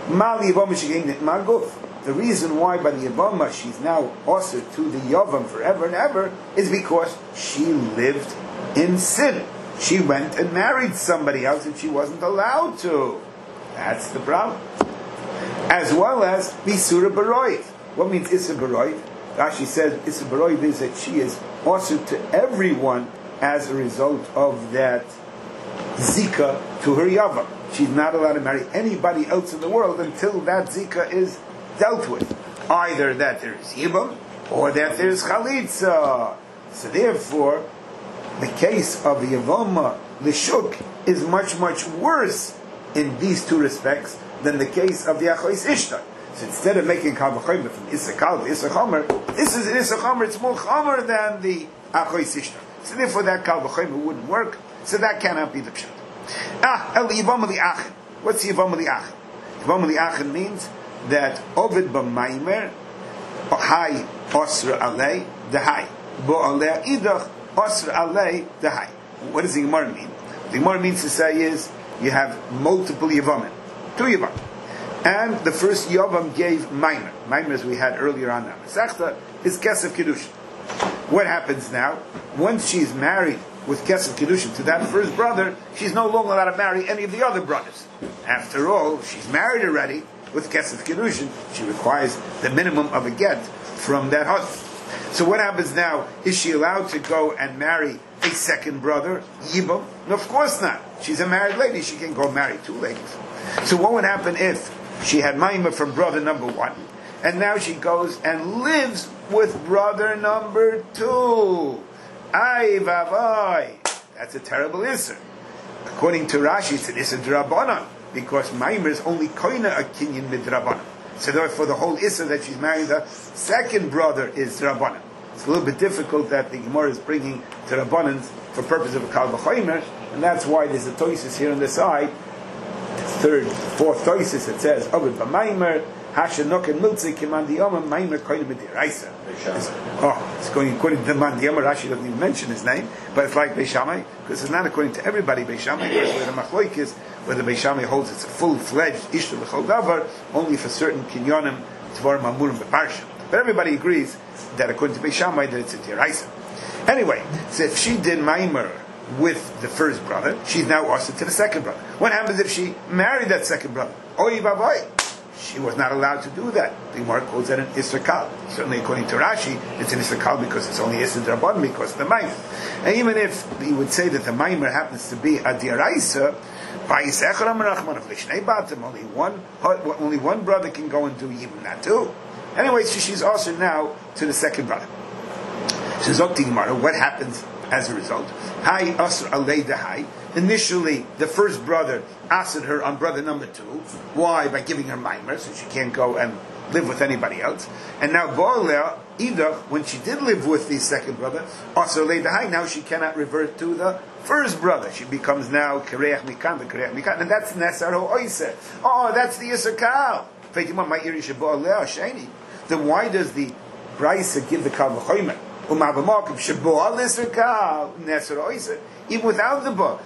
The reason why by the Yavama she's now also to the Yavam forever and ever is because she lived in sin. She went and married somebody else and she wasn't allowed to. That's the problem. As well as Isura Baroid. What means Isura Baroid? Rashi says Isura Baroid is that she is also to everyone as a result of that Zika to her Yavam. She's not allowed to marry anybody else in the world until that Zika is dealt with. Either that there is Yibam or that there is Chalitza. So therefore, the case of the Yavama Lishuk is much, much worse in these two respects than the case of the Achois Ishta. So instead of making Kal V'Chomer from Issa Kal to Issa Chomer, this is Issa Chomer, it's more Chomer than the Achois Ishta. So therefore that Kal V'Chomer wouldn't work, so that cannot be the Pshat. Ah, El Yivam Li'achin. What's Yivam Li'achin? Yivam Li'achin means that Ovid B'Maimer, Hai Osra Alei, Dehai. Bo'aleh Idach, Osra Alei, Dehai. What does the Gemara mean? The Gemara means to say is, you have multiple Yavamin. Two Yavam. And the first Yavam gave Maimer. Maimer, as we had earlier on now. Masechta is Kesef Kedushin. What happens now? Once she's married with Kesef Kedushin to that first brother, she's no longer allowed to marry any of the other brothers. After all, she's married already with Kesef Kedushin. She requires the minimum of a get from that husband. So what happens now? Is she allowed to go and marry a second brother, Yibam? No, of course not. She's a married lady. She can go marry two ladies. So what would happen if she had Maimah from brother number one, and now she goes and lives with brother number two? Ay vavai. That's a terrible issur. According to Rashi, it's an issur d'Rabbanan, because Maimah is only koina a kinyan midrabanan. So therefore the whole issur that she's marrying the second brother is Rabbanan. It's a little bit difficult that the Gemara is bringing to Rabbanan for purpose of a Kal V'chomer, and that's why there's a toisis here on the side, third, fourth toisis, it says, Ovid B'maimer, Hashanok and Miltzi Kiman Diyama, Maimer Koyne B'diraisa. Oh, it's going according to the Man Diyama. Rashi doesn't even mention his name, but it's like Beishamai, because it's not according to everybody Beishamai, because where the Machloik is, where the Beishamai holds it's a full-fledged Ishta L'chol Davar, only for certain Kinyonim, Tvorim Amurim B'Parsha. But everybody agrees that according to Beishamai, that it's a Diraisa. Anyway, so if she did Maimer with the first brother, she's now also to the second brother. What happens if she married that second brother? Oy vavoy. She was not allowed to do that. The Gemara calls that an Issur Kal. Certainly according to Rashi, it's an Issur Kal because it's only Issur D'Rabbanan because of the Maimer. And even if we would say that the Maimer happens to be a Diraisa, only one only one brother can go and do even that too. Anyway, so she's also now to the second brother. So Zokti Gemara, what happens as a result? Hai Asr Alei Dehai. Initially, the first brother asked her on brother number two. Why? By giving her Maimer, so she can't go and live with anybody else. And now Bo'aleh, either when she did live with the second brother, Asr Alei Dehai, now she cannot revert to the first brother. She becomes now Kereach Mikan, the Kereach Mikan, and that's Nesar Ho'oiseh. Oh, that's the Issur Kal. Then why does the Brisa give the Kal V'chomer? Even without the ba,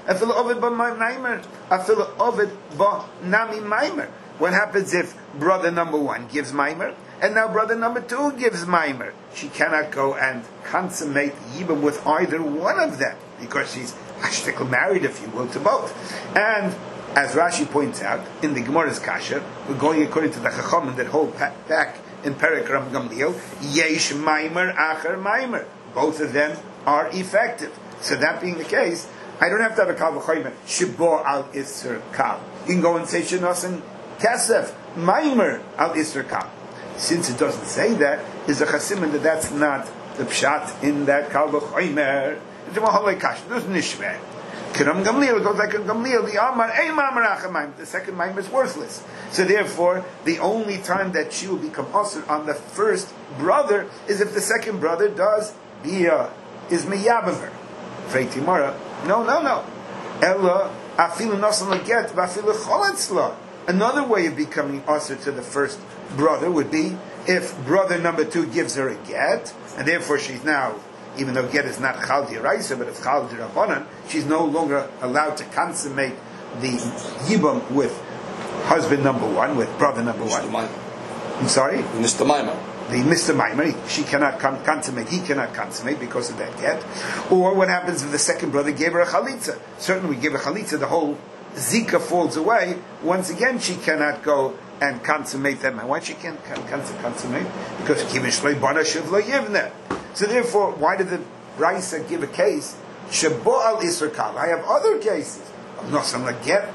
what happens if brother number one gives Maimer, and now brother number two gives Maimer? She cannot go and consummate Yibam with either one of them, because she's ashtikl married, if you will, to both. And as Rashi points out, in the Gemara's Kasha, we're going according to the Chachamim that hold back in Perek Ram Gamliel, Yesh Maimer Acher Maimer. Both of them are effective. So that being the case, I don't have to have a Kal V'chomer, Shibor Al Issur Kal. You can go and say Shenos and Kesef, Maimer Al Issur Kal. Since it doesn't say that, is a Chasimin that that's not the Pshat in that Kal V'chomer. It's a Mahalei Kasha, there's Nishver. Kiram Gamliel goes like Gamliel, the Amar, Ei Mamar Acher Maimer. The second Maimer is worthless. So therefore, the only time that she will become Asur on the first brother is if the second brother does Bia, is Miyabim her. Freitimara, no, no, no. Ella, Afilu Nosan Laget, Vafilu Cholatzla. Another way of becoming Asur to the first brother would be if brother number two gives her a get, and therefore she's now, even though get is not Chal D'Iraisa, but it's Chal D'Rabbanan, she's no longer allowed to consummate the Yibam with husband number one, with brother number one. I'm sorry? Mister Maimer. The Mister Maimer, she cannot con- consummate, he cannot consummate because of that get. Or what happens if the second brother gave her a chalitza? Certainly we give a chalitza, the whole zika falls away. Once again, she cannot go and consummate them. And why she can't consummate? Because Kivish Bana Shiv Lo Yivne. So therefore, why did the Brisa give a case? Shabo Al Issur Kal. I have other cases. Nosan Laget.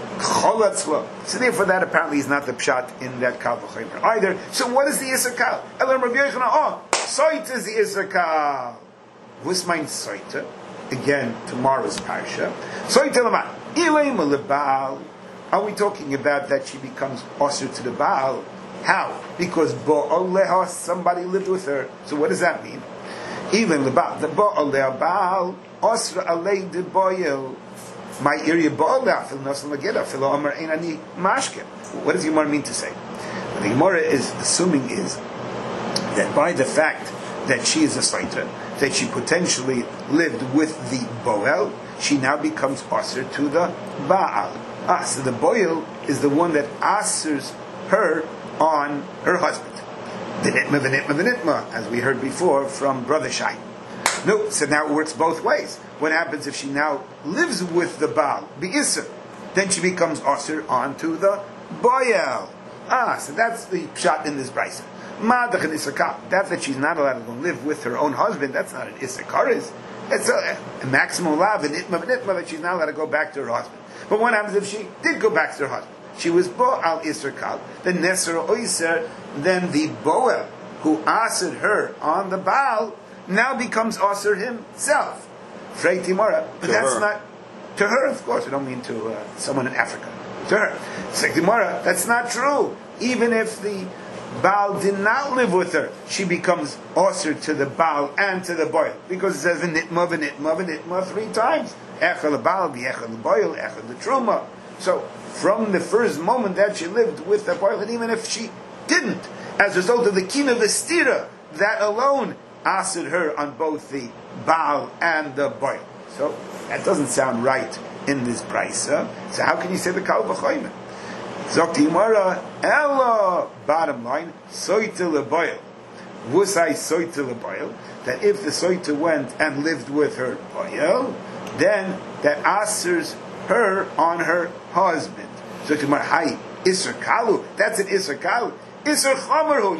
So therefore that apparently is not the pshat in that Kal V'chomer either. So what is the Issur Kal? Elam Rabbi Yochanan, oh, Soita is the Issur Kal. What's my Soita? Again, tomorrow's Parsha. Soita Laman. Ilaim L'Baal. Are we talking about that she becomes Asur to the Baal? How? Because Bo'aleha, somebody lived with her. So what does that mean? Ilaim L'Baal. The Bo'aleha Baal, Asra Alei De Boyel. My area Ba'ala, Fil Nosan Lageda, Fil Omer Einani Mashke. What does Gemara mean to say? What the Gemara is assuming is that by the fact that she is a Saita, that she potentially lived with the Boel, she now becomes Asr to the Baal. Ah, so the Boel is the one that asers her on her husband. V'nitma, v'nitma, v'nitma, as we heard before from Brother Shai. No, so now it works both ways. What happens if she now lives with the Baal, B'Isser? Then she becomes Osir onto the Boyel. Ah, so that's the shot in this brisa. Madach and Issachar. That that she's not allowed to go live with her own husband, that's not an Issachariz. It's a, a maximum law, an itma, an itma, that she's not allowed to go back to her husband. But what happens if she did go back to her husband? She was Bo al Issachar, the Neser Oiser, then the Boel, who asked her on the Baal, now becomes Osir himself. Frei Timora. But to that's her. Not to her, of course. I don't mean to uh, someone in Africa. To her. Frei Timora, that's not true. Even if the Baal did not live with her, she becomes Osir to the Baal and to the Boil. Because it says V'nitma, V'nitma, V'nitma three times. Echel the Baal, V'echel the Boil, Echel the Truma. So, from the first moment that she lived with the Boil, and even if she didn't, as a result of the Kina Vestira, that alone answered her on both the Baal and the Boil. So that doesn't sound right in this brisa. So how can you say the Kal V'choymen? Zokti Yimara, Ella, bottom line, Soita LeBoil. Wusai Soita LeBoil, that if the Soita went and lived with her Boil, then that answers her on her husband. Zokti Yimara, Hai, Isser Kalu, that's an Isser Kalu. Isser Chomerhu,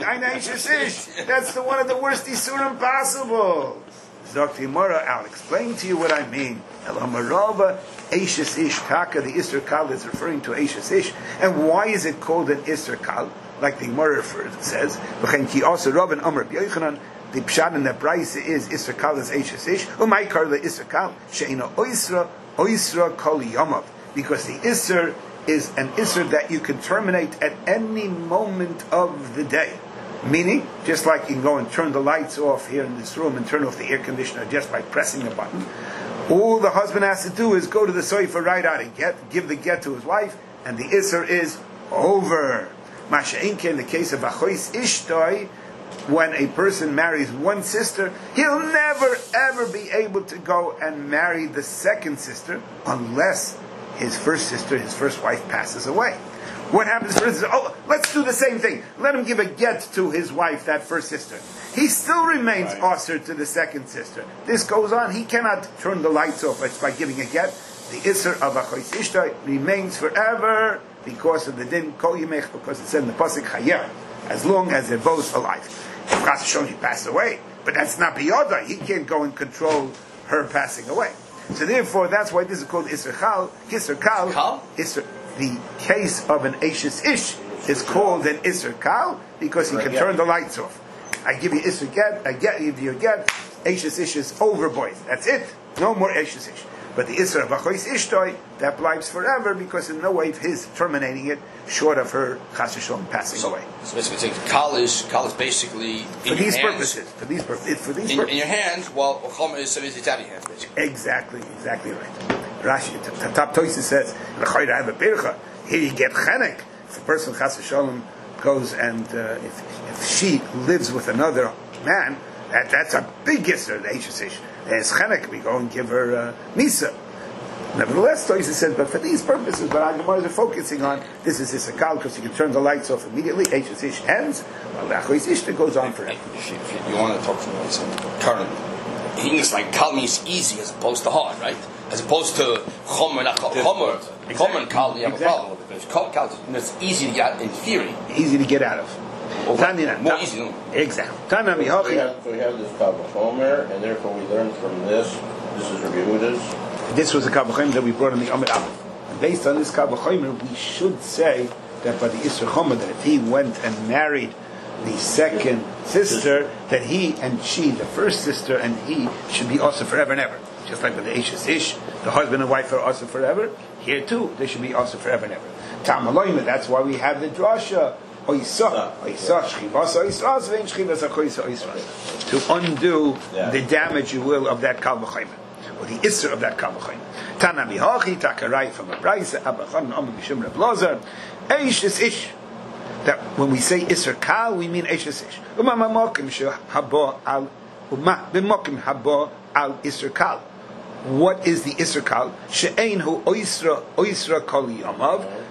that's the one of the worst Isurim possible. Doctor Yimara, I'll explain to you what I mean. Elamarava, Eishes Ish Taka, the Isser Kal is referring to Eishes Ish. And why is it called an Isser Kal? Like the Yimara refers, it says, V'chen also Rav and Amr B'yochanan, the Pshat in the Braise is Isser Kal is Eishes Ish. Umay Karla Isser Kal, She'ina Oisra, Oisra Kol Yomav. Because the Isser is an Isser that you can terminate at any moment of the day. Meaning, just like you can go and turn the lights off here in this room and turn off the air conditioner just by pressing a button, all the husband has to do is go to the sofa, write out a get, give the get to his wife, and the Isser is over. Masha'inke, in the case of Achois Ishtoi, when a person marries one sister, he'll never ever be able to go and marry the second sister unless his first sister, his first wife, passes away. What happens, for instance, oh, let's do the same thing. Let him give a get to his wife, that first sister. He still remains right. Osir to the second sister. This goes on. He cannot turn the lights off like by giving a get. The Isser of Achois Ishtoi remains forever because of the Din Kol Yimech, because it said in the Pasuk Chayer, as long as they're both alive. If Chas V'Shalom he passed away, but that's not Biyoda. He can't go and control her passing away. So therefore, that's why this is called Isser Kal. Isser Kal. Isser. The case of an Eishes Ish is called an Isser Kal because he can turn the lights off. I give you Isser Get, I get you your get, Eishes Ish is over, boys. That's it. No more Eishes Ish. But the Isser of Achois Ishtoi, that lives forever because in no way is his terminating it short of her Chas V'Shalom passing so, away. So basically, Kal is, Kal is basically for in these your purposes. hands. For these purposes. For these in, purposes. In your hands, while Chom is it's out of your hands, basically. Exactly, exactly right. Rashi, Top Toysa says, I have a bircha. Here you get chenek. If a person, Chas V'Shalom, goes and uh, if, if she lives with another man, that, that's a big Yisr, the Eishes Ish. As chenek, we go and give her uh, misa. Nevertheless, Toysa says, but for these purposes, but our Gemara are focusing on, this is Isser Kal, because you can turn the lights off immediately, Eishes Ish ends, while the Achois Ishtoi goes on forever. If you, if you want to talk to me, some turn. English like Kal means easy as opposed to hard, right? As opposed to Chomer, not Chomer. Chomer, Chomer and Kal, you have exactly. a problem with it. Kal, Kal, it's easy to get, in theory. Easy to get out of. Well, Tanina, more easy, no? Exactly. Tana so, we have, so we have this Kal V'chomer, and therefore we learn from this, this is Rabbi Yehuda's. This was a Kal V'chomer that we brought in the Amid Aleph. And based on this Kal V'chomer, we should say that by the Isser Chomer, that if he went and married the second sister, that he and she, the first sister, and he should be also forever and ever. Just like with the Eishes Ish, the husband and wife are also forever. Here too, they should be also forever and ever. Tam Aloyma, that's why we have the drasha. Oisa, Oisa, Shchivas, Oisras, Vein Shchivas, Achoisa, Oisras. To undo yeah. the damage, you will, of that Kal V'chomer, or the Isser of that Kal V'chomer. Tana Mihachi, Takarai from a Braisa, Abachan, Amr Bishum Reb Lazar, Eishes Ish. That when we say Isser Kal, we mean Eishes Ish. Uma Mamokim Habo al Uma B'Mokim Habo al Isser Kal. What is the Isser Kal? She'ein hu oisra oisra kol yamav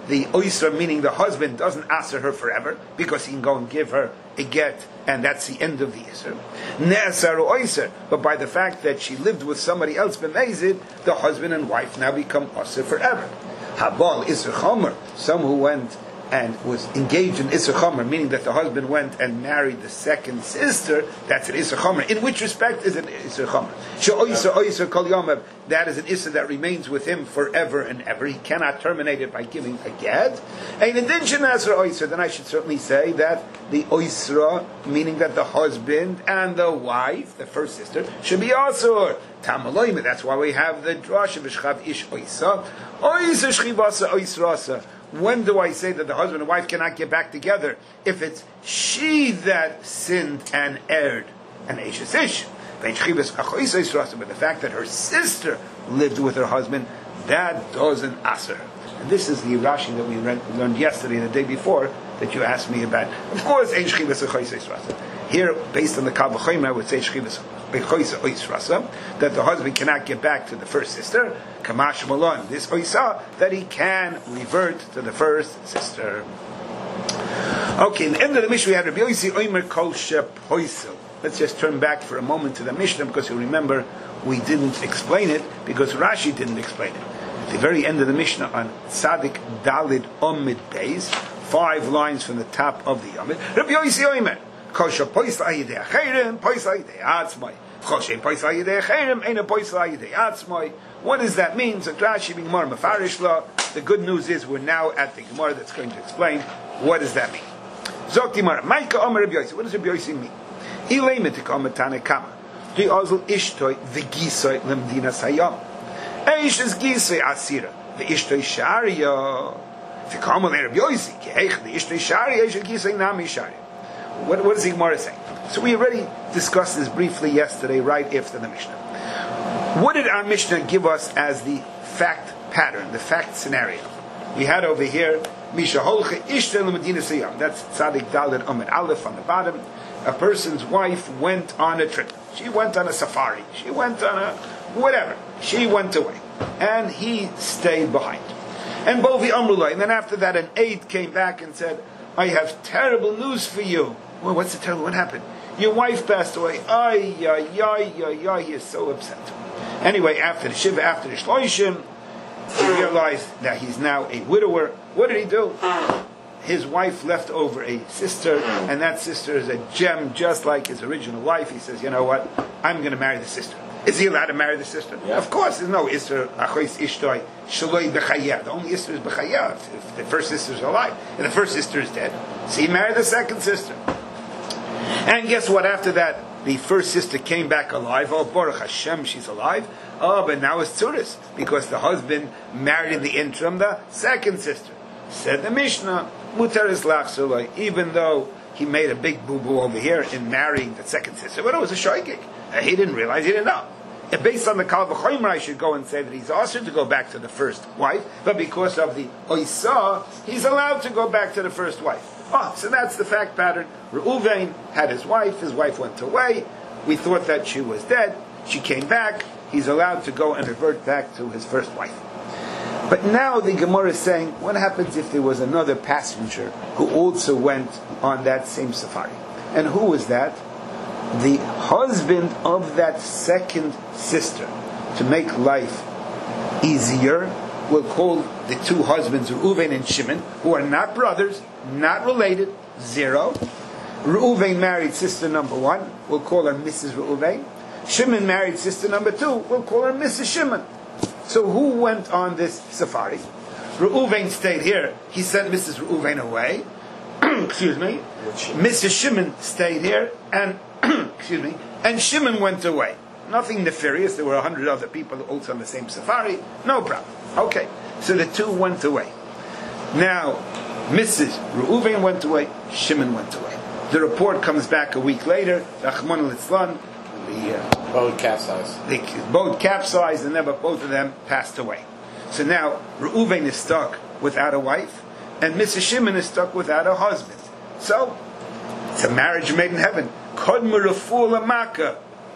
the oisra, meaning the husband, doesn't aser her forever, because he can go and give her a get, and that's the end of the isra. Ne'asaru oiser, but by the fact that she lived with somebody else, b'meizid, the husband and wife now become aser forever. Habal isra chomer, some who went and was engaged in Isser Chomer, meaning that the husband went and married the second sister, that's an Isser Chomer. In which respect is it Isser Chomer? She'oiser oiser kol yomev, that is an Isser that remains with him forever and ever. He cannot terminate it by giving a get. And in addition, Asra oiser, then I should certainly say that the oisra, meaning that the husband and the wife, the first sister, should be asur. Tamaloim, that's why we have the drash of Ishchav ish oisa. Oiser shchivasa oisrasa. When do I say that the husband and wife cannot get back together? If it's she that sinned and erred, and Eishes ish. But the fact that her sister lived with her husband, that doesn't aser her. And this is the Rashi that we learned yesterday and the day before that you asked me about. Of course, here, based on the Kal V'chomer, I would say that the husband cannot get back to the first sister. Kamash Malon, this oisa, that he can revert to the first sister. Okay, in the end of the Mishnah we had Rabbi Yossi Omer Kol Shepoisel. Let's just turn back for a moment to the Mishnah, because you remember we didn't explain it because Rashi didn't explain it. At the very end of the Mishnah on Tzadik Dalid Omid Beis, five lines from the top of the Omid, Rabbi Yossi Omer Kol Shepoisel Ayidei Acherim Poisel Ayidei Atzmai. What does that mean? So Rashi being more mafarish law. The good news is we're now at the Gemara that's going to explain what does that mean. Zok Gemara, Maika Omer Rabbi Yossi. What does Rabbi Yossi mean? Ileimetik Omer Tanekama. Di Ozl Ishtoi V'Gisoi Lemdina Sayam. Eish is Gisoi Asira. V'Ishtoi Sharia. V'Kamal Rabbi Yossi. Keich the Ishtoi Sharia. Eish Gisoi Nami Sharia. What, what does the Gemara say? So we already discussed this briefly yesterday, right after the Mishnah. What did our Mishnah give us as the fact pattern, the fact scenario? We had over here, Misha Holche Ishtel Medina Siyam. That's Tzadik Daled Amid Aleph on the bottom. A person's wife went on a trip. She went on a safari. She went on a whatever. She went away. And he stayed behind. And Bovi Amrullah. And then after that, an aide came back and said, I have terrible news for you. Well, what's the terrible? What happened? Your wife passed away. Ay, ay, ay, ay, ay. He is so upset. Anyway, after the Shiva, after the Shloishim, he realized that he's now a widower. What did he do? His wife left over a sister, and that sister is a gem just like his original wife. He says, you know what? I'm going to marry the sister. Is he allowed to marry the sister? Yeah. Of course, there's no Isser, Achois Ishtoi, Shaloi B'chayah. The only Isser is B'chayah, if, if the first sister is alive. And the first sister is dead. So he married the second sister. And guess what? After that, the first sister came back alive. Oh, Baruch Hashem, she's alive. Oh, but now it's Tzuris, because the husband married in the interim the second sister. Said the Mishnah, Mutar is Lachsuloi, even though he made a big boo-boo over here in marrying the second sister, but it was a shoygig. He didn't realize, he didn't know. And based on the Kal V'chomer, I should go and say that he's also to go back to the first wife, but because of the Oisa, he's allowed to go back to the first wife. Oh, so that's the fact pattern. Reuven had his wife, his wife went away, we thought that she was dead, she came back, he's allowed to go and revert back to his first wife. But now the Gemara is saying, what happens if there was another passenger who also went on that same safari? And who was that? The husband of that second sister. To make life easier, we'll call the two husbands, Reuven and Shimon, who are not brothers, not related, zero. Reuven married sister number one, we'll call her Missus Reuven. Shimon married sister number two, we'll call her Missus Shimon. So who went on this safari? Reuven stayed here. He sent Missus Reuven away. Excuse me. Missus Shimon stayed here, and excuse me, and Shimon went away. Nothing nefarious. There were a hundred other people also on the same safari. No problem. Okay. So the two went away. Now, Missus Reuven went away. Shimon went away. The report comes back a week later. Rachmana litzlan. The uh, boat capsized. The boat capsized, and then both of them passed away. So now Reuven is stuck without a wife, and Missus Shimon is stuck without a husband. So it's a marriage made in heaven. Kodma refuah lamaka.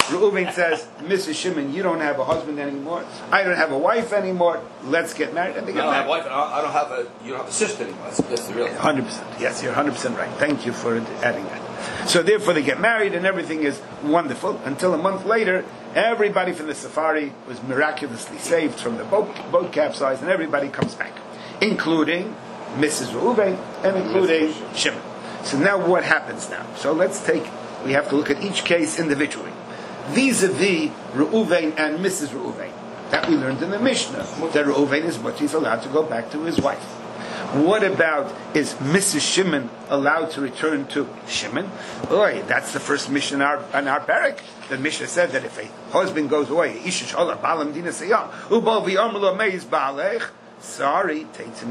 Reuven says, Missus Shimon, you don't have a husband anymore. I don't have a wife anymore. Let's get married. And they I get don't have a married. wife. I don't have a. You don't have a sister anymore. That's, that's the real. one hundred percent. Yes, you're one hundred percent right. Thank you for adding that. So therefore they get married and everything is wonderful until a month later, everybody from the safari was miraculously saved from the boat, boat capsize and everybody comes back, including Missus Reuven and including Shimon. So now what happens now? So let's take, we have to look at each case individually. Vis-a-vis Reuven and Missus Reuven. That we learned in the Mishnah. That Reuven is much, he's allowed to go back to his wife. What about, is Missus Shimon allowed to return to Shimon? Oy, that's the first Mishnah in our, in our parak. The Mishnah said that if a husband goes away, sorry,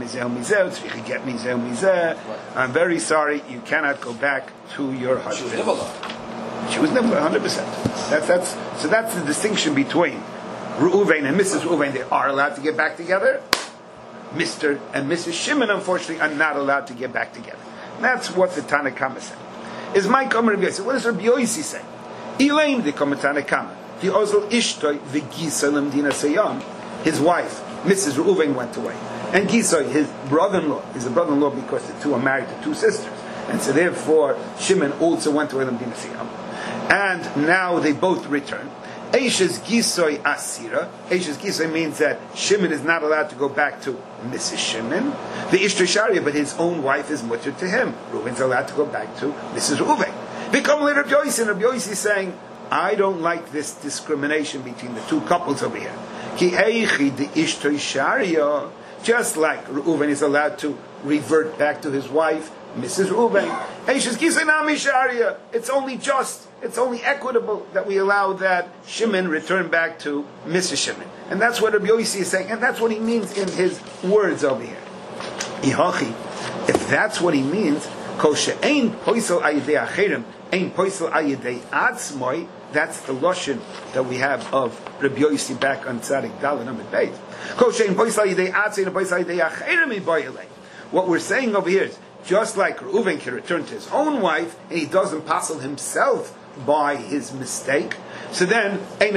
I'm very sorry, you cannot go back to your husband. She was never She was never one hundred percent. That's, that's, so that's the distinction between Reuven and Missus Reuven. They are allowed to get back together. Mister and Missus Shimon, unfortunately, are not allowed to get back together. And that's what the Tanna Kama said. Is my Kamar Rabbi Yossi? What does Rabbi Yossi say? Elaine the Tanna Kama. The Ozl Ishtoi the Gisalim Dina Sayam. His wife, Missus Reuven, went away. And Gisoy, his brother-in-law, is a brother-in-law because the two are married to two sisters. And so therefore, Shimon also went away with Dina Sayam. And now they both return. Eishes Gisoy Asira. Eishes Gisoy means that Shimon is not allowed to go back to Missus Shimon. The Ishtar Sharia, but his own wife is mutter to him. Reuven's allowed to go back to Missus Reuven. Become later Rabbi Yossi, and Rabbi Yossi is saying, I don't like this discrimination between the two couples over here. Ki eichi the Ishtar Sharia, just like Reuven is allowed to revert back to his wife, Missus Reuven. Eishes Gisoy Nami Sharia. It's only just. It's only equitable that we allow that Shimon return back to Missus Shimon. And that's what Rabbi Yossi is saying, and that's what he means in his words over here. Ihachi, if that's what he means, koshe ein poisel ayidei acherim, ein poisel ayidei atzmoi, that's the lashon that we have of Rabbi Yossi back on Tzadik Daled number eight. Koshe ein poisel ayidei atzmoi, ein poisel ayidei acherim ibayelei. What we're saying over here is, just like Reuven can return to his own wife, and he doesn't passel himself by his mistake, so then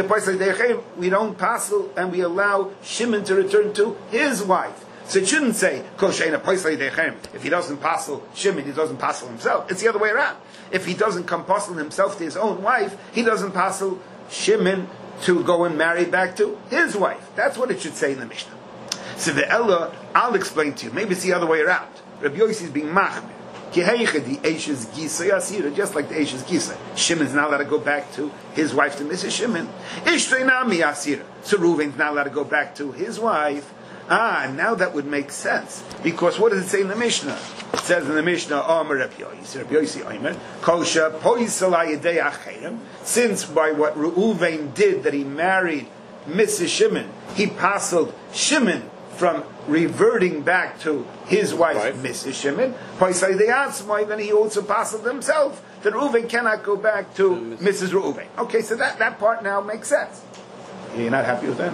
we don't passel and we allow Shimon to return to his wife. So it shouldn't say if he doesn't passel Shimon, he doesn't passel himself. It's the other way around. If he doesn't come passel himself to his own wife, he doesn't passel Shimon to go and marry back to his wife. That's what it should say in the Mishnah. So the Ella, I'll explain to you. Maybe it's the other way around. Rabbi Yossi is being machmir. Just like the Eishes Gisa, Shimon's not allowed to go back to his wife to Missus Shimon. Ishtreinami Asira. So Reuven's not allowed to go back to his wife. Ah, now that would make sense. Because what does it say in the Mishnah? It says in the Mishnah, Omer Rabbi Yossi, Rabbi Yossi Omer, Kosha poisel ayidei acherim. Since by what Reuven did that he married Missus Shimon, he passeled Shimon from reverting back to his wife, wife. Missus Shimon, then he also passes himself that Reuven cannot go back to uh, Missus Reuven. Okay, so that, that part now makes sense. You're not happy with that?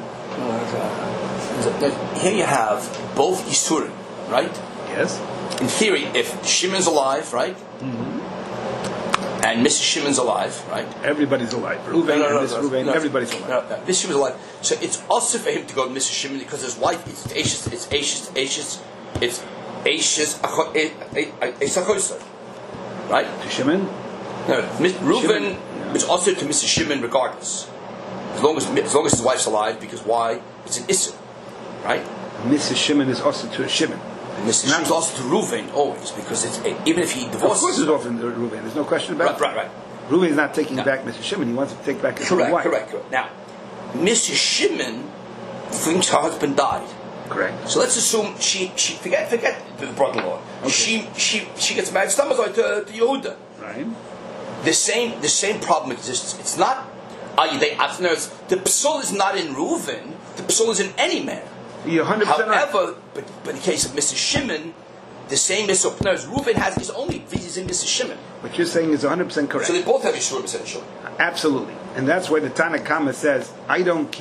No, here you have both Isurim, right? Yes. In theory, if Shimon's alive, right? Mm-hmm. And Missus Shimon's alive, right? Everybody's alive. Reuven no, no, no, and Missus Reuven, no, everybody's alive. No, no, Missus Shimon's alive. So it's also for him to go to Missus Shimon because his wife, it's Ashes, it's Ashes, Ashes, it's Ashes, Asachosa. Right? To Shimon? No, Reuven yeah. is also to Missus Shimon regardless. As long as, as long as his wife's alive, because why? It's an Issur. Right? Missus Shimon is also to Shimon. Missus Shimon is also to Reuven always, because it's even if he divorces. Of course, it's often to Reuven. There's no question about right, it. Right, right. Reuven is not taking no. back Missus Shimon. He wants to take back his correct, wife. Correct, correct. Now, Missus Shimon thinks her husband died. Correct. So let's assume she she forget forget the brother-in-law. Okay. She she she gets married to to, to Yehuda. Right. The same the same problem exists. It's not Ayidei Atzner. The psul is not in Reuven. The psul is in any man. You're one hundred percent However, right. but, but in the case of Missus Shimon, the same Missus Reuven has his only visas in Missus Shimon. What you're saying is one hundred percent correct. So they both have Yishurim essentially. Absolutely. And that's why the Tanna Kama says, I don't care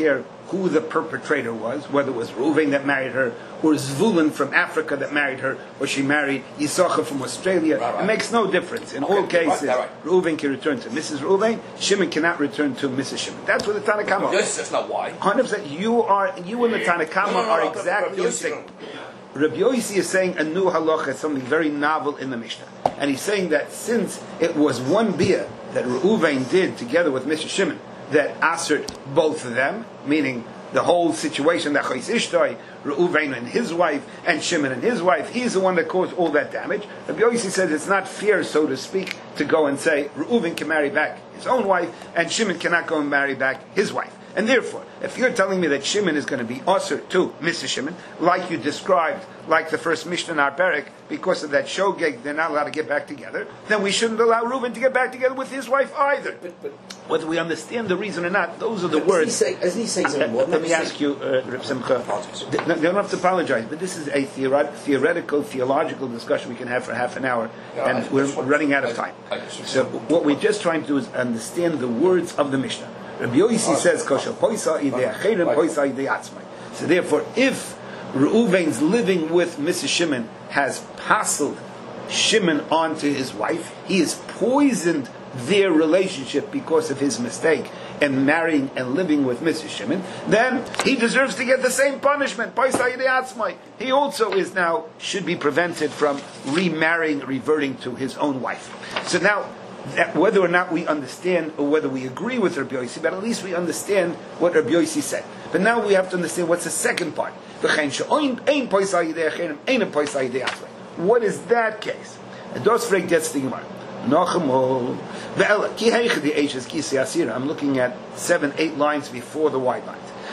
who the perpetrator was, whether it was Reuven that married her, or Zvulun from Africa that married her, or she married Yisachar from Australia. Right, right. It makes no difference. In Okay, all cases, right, right. Reuven can return to Missus Reuven, Shimon cannot return to Missus Shimon. That's what the Tanna Kama. Yes, that's not why. one hundred percent. You are, you and the Tanna Kama No, no, no, are no, exactly Rabbi the Yossi, same. Rabbi Yossi is saying a new halacha, something very novel in the Mishnah. And he's saying that since it was one bia that Reuven did together with Missus Shimon, that asserted both of them, meaning the whole situation that Chais Ishtoi, Reuven and his wife, and Shimon and his wife, he's the one that caused all that damage. Rabbi Yossi says it's not fair, so to speak, to go and say Reuven can marry back his own wife, and Shimon cannot go and marry back his wife. And therefore, if you're telling me that Shimon is going to be usher to Missus Shimon, like you described, like the first Mishnah in our Perek, because of that shogeg, they're not allowed to get back together, then we shouldn't allow Reuven to get back together with his wife either. But, but, Whether we understand the reason or not, those are the Isn't words. he saying- isn't he saying Uh, something more? Let me ask you, uh, Reb Simcha. Apologies. Th- no, You don't have to apologize, but this is a theoret- theoretical, theological discussion we can have for half an hour, Yeah, and I- we're that's what- running out of I- time. I just- So what we're just trying to do is understand the words of the Mishnah. Rabbi Yossi says, "Kosher poisa idei acherim, poisa idei atzmai." So therefore, if Reuven's living with Missus Shimon has passed Shimon onto his wife, he has poisoned their relationship because of his mistake and marrying and living with Missus Shimon, then he deserves to get the same punishment. He also is now, should be prevented from remarrying, reverting to his own wife. So now, that whether or not we understand or whether we agree with Rabbi Yossi, but at least we understand what Rabbi Yossi said. But now we have to understand what's the second part. What is that case? Dosfreg gets the Gemara. I'm looking at seven, eight lines before the white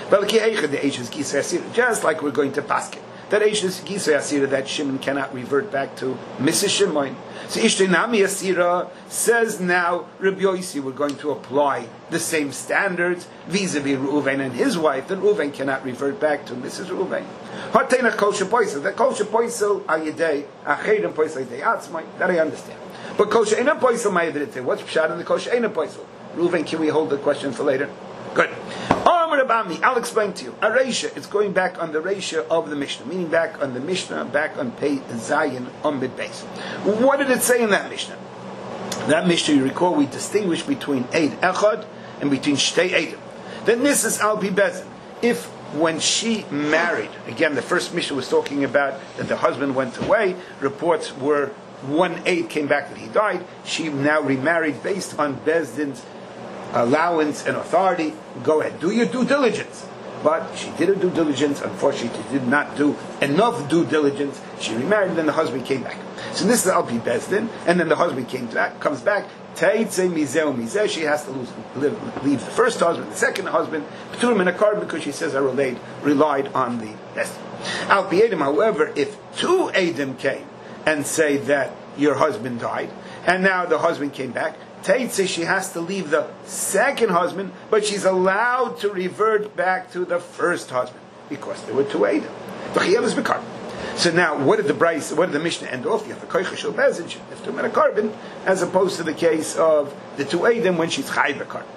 lines. Just like we're going to Paskin. That Eishes Gisei Asira, that Shimon cannot revert back to Missus Shimon. So Ishtenami Asira says now, Rabbi Yossi, we're going to apply the same standards vis-a-vis Reuven and his wife, that Reuven cannot revert back to Missus Reuven. Hatena Kol Shepoisel, that Kol Shepoisel Ayedei, Acherim Poisel Ayedei Atzmai, that I understand. But Kol She'ena Poisel Ma'edrite, what's Pshat in the Kol She'ena Poisel? Reuven, can we hold the question for later? Good. I'll explain to you. A Reisha, it's going back on the Reisha of the Mishnah, meaning back on the Mishnah, back on Pei Zayin on Mid Base. What did it say in that Mishnah? That Mishnah, you recall, we distinguish between Eid Echad and between Shtei Eidim. Then this is Al Pi Bezin. If when she married, again, the first Mishnah was talking about that the husband went away, reports were one Eid came back that he died, she now remarried based on Bezdin's allowance and authority. Go ahead, do your due diligence. But she did her due diligence. Unfortunately, she did not do enough due diligence. She remarried, and then the husband came back. So this is Al Pi Bezdin, and then the husband came back, comes back. Teitze mizeh mizeh. She has to lose, live, leave the first husband, the second husband, put him in a card because she says I relied, relied on the Bezdin. Al Pi Edim, however, if two Edim came and say that your husband died, and now the husband came back, Teitze, she has to leave the second husband, but she's allowed to revert back to the first husband because there were two Eidim. So now, what did the Bryce, what did the Mishnah end off? You have the Koichashul Bezin, you have to a carbon, as opposed to the case of the two Eidim when she's Chayv a carbon.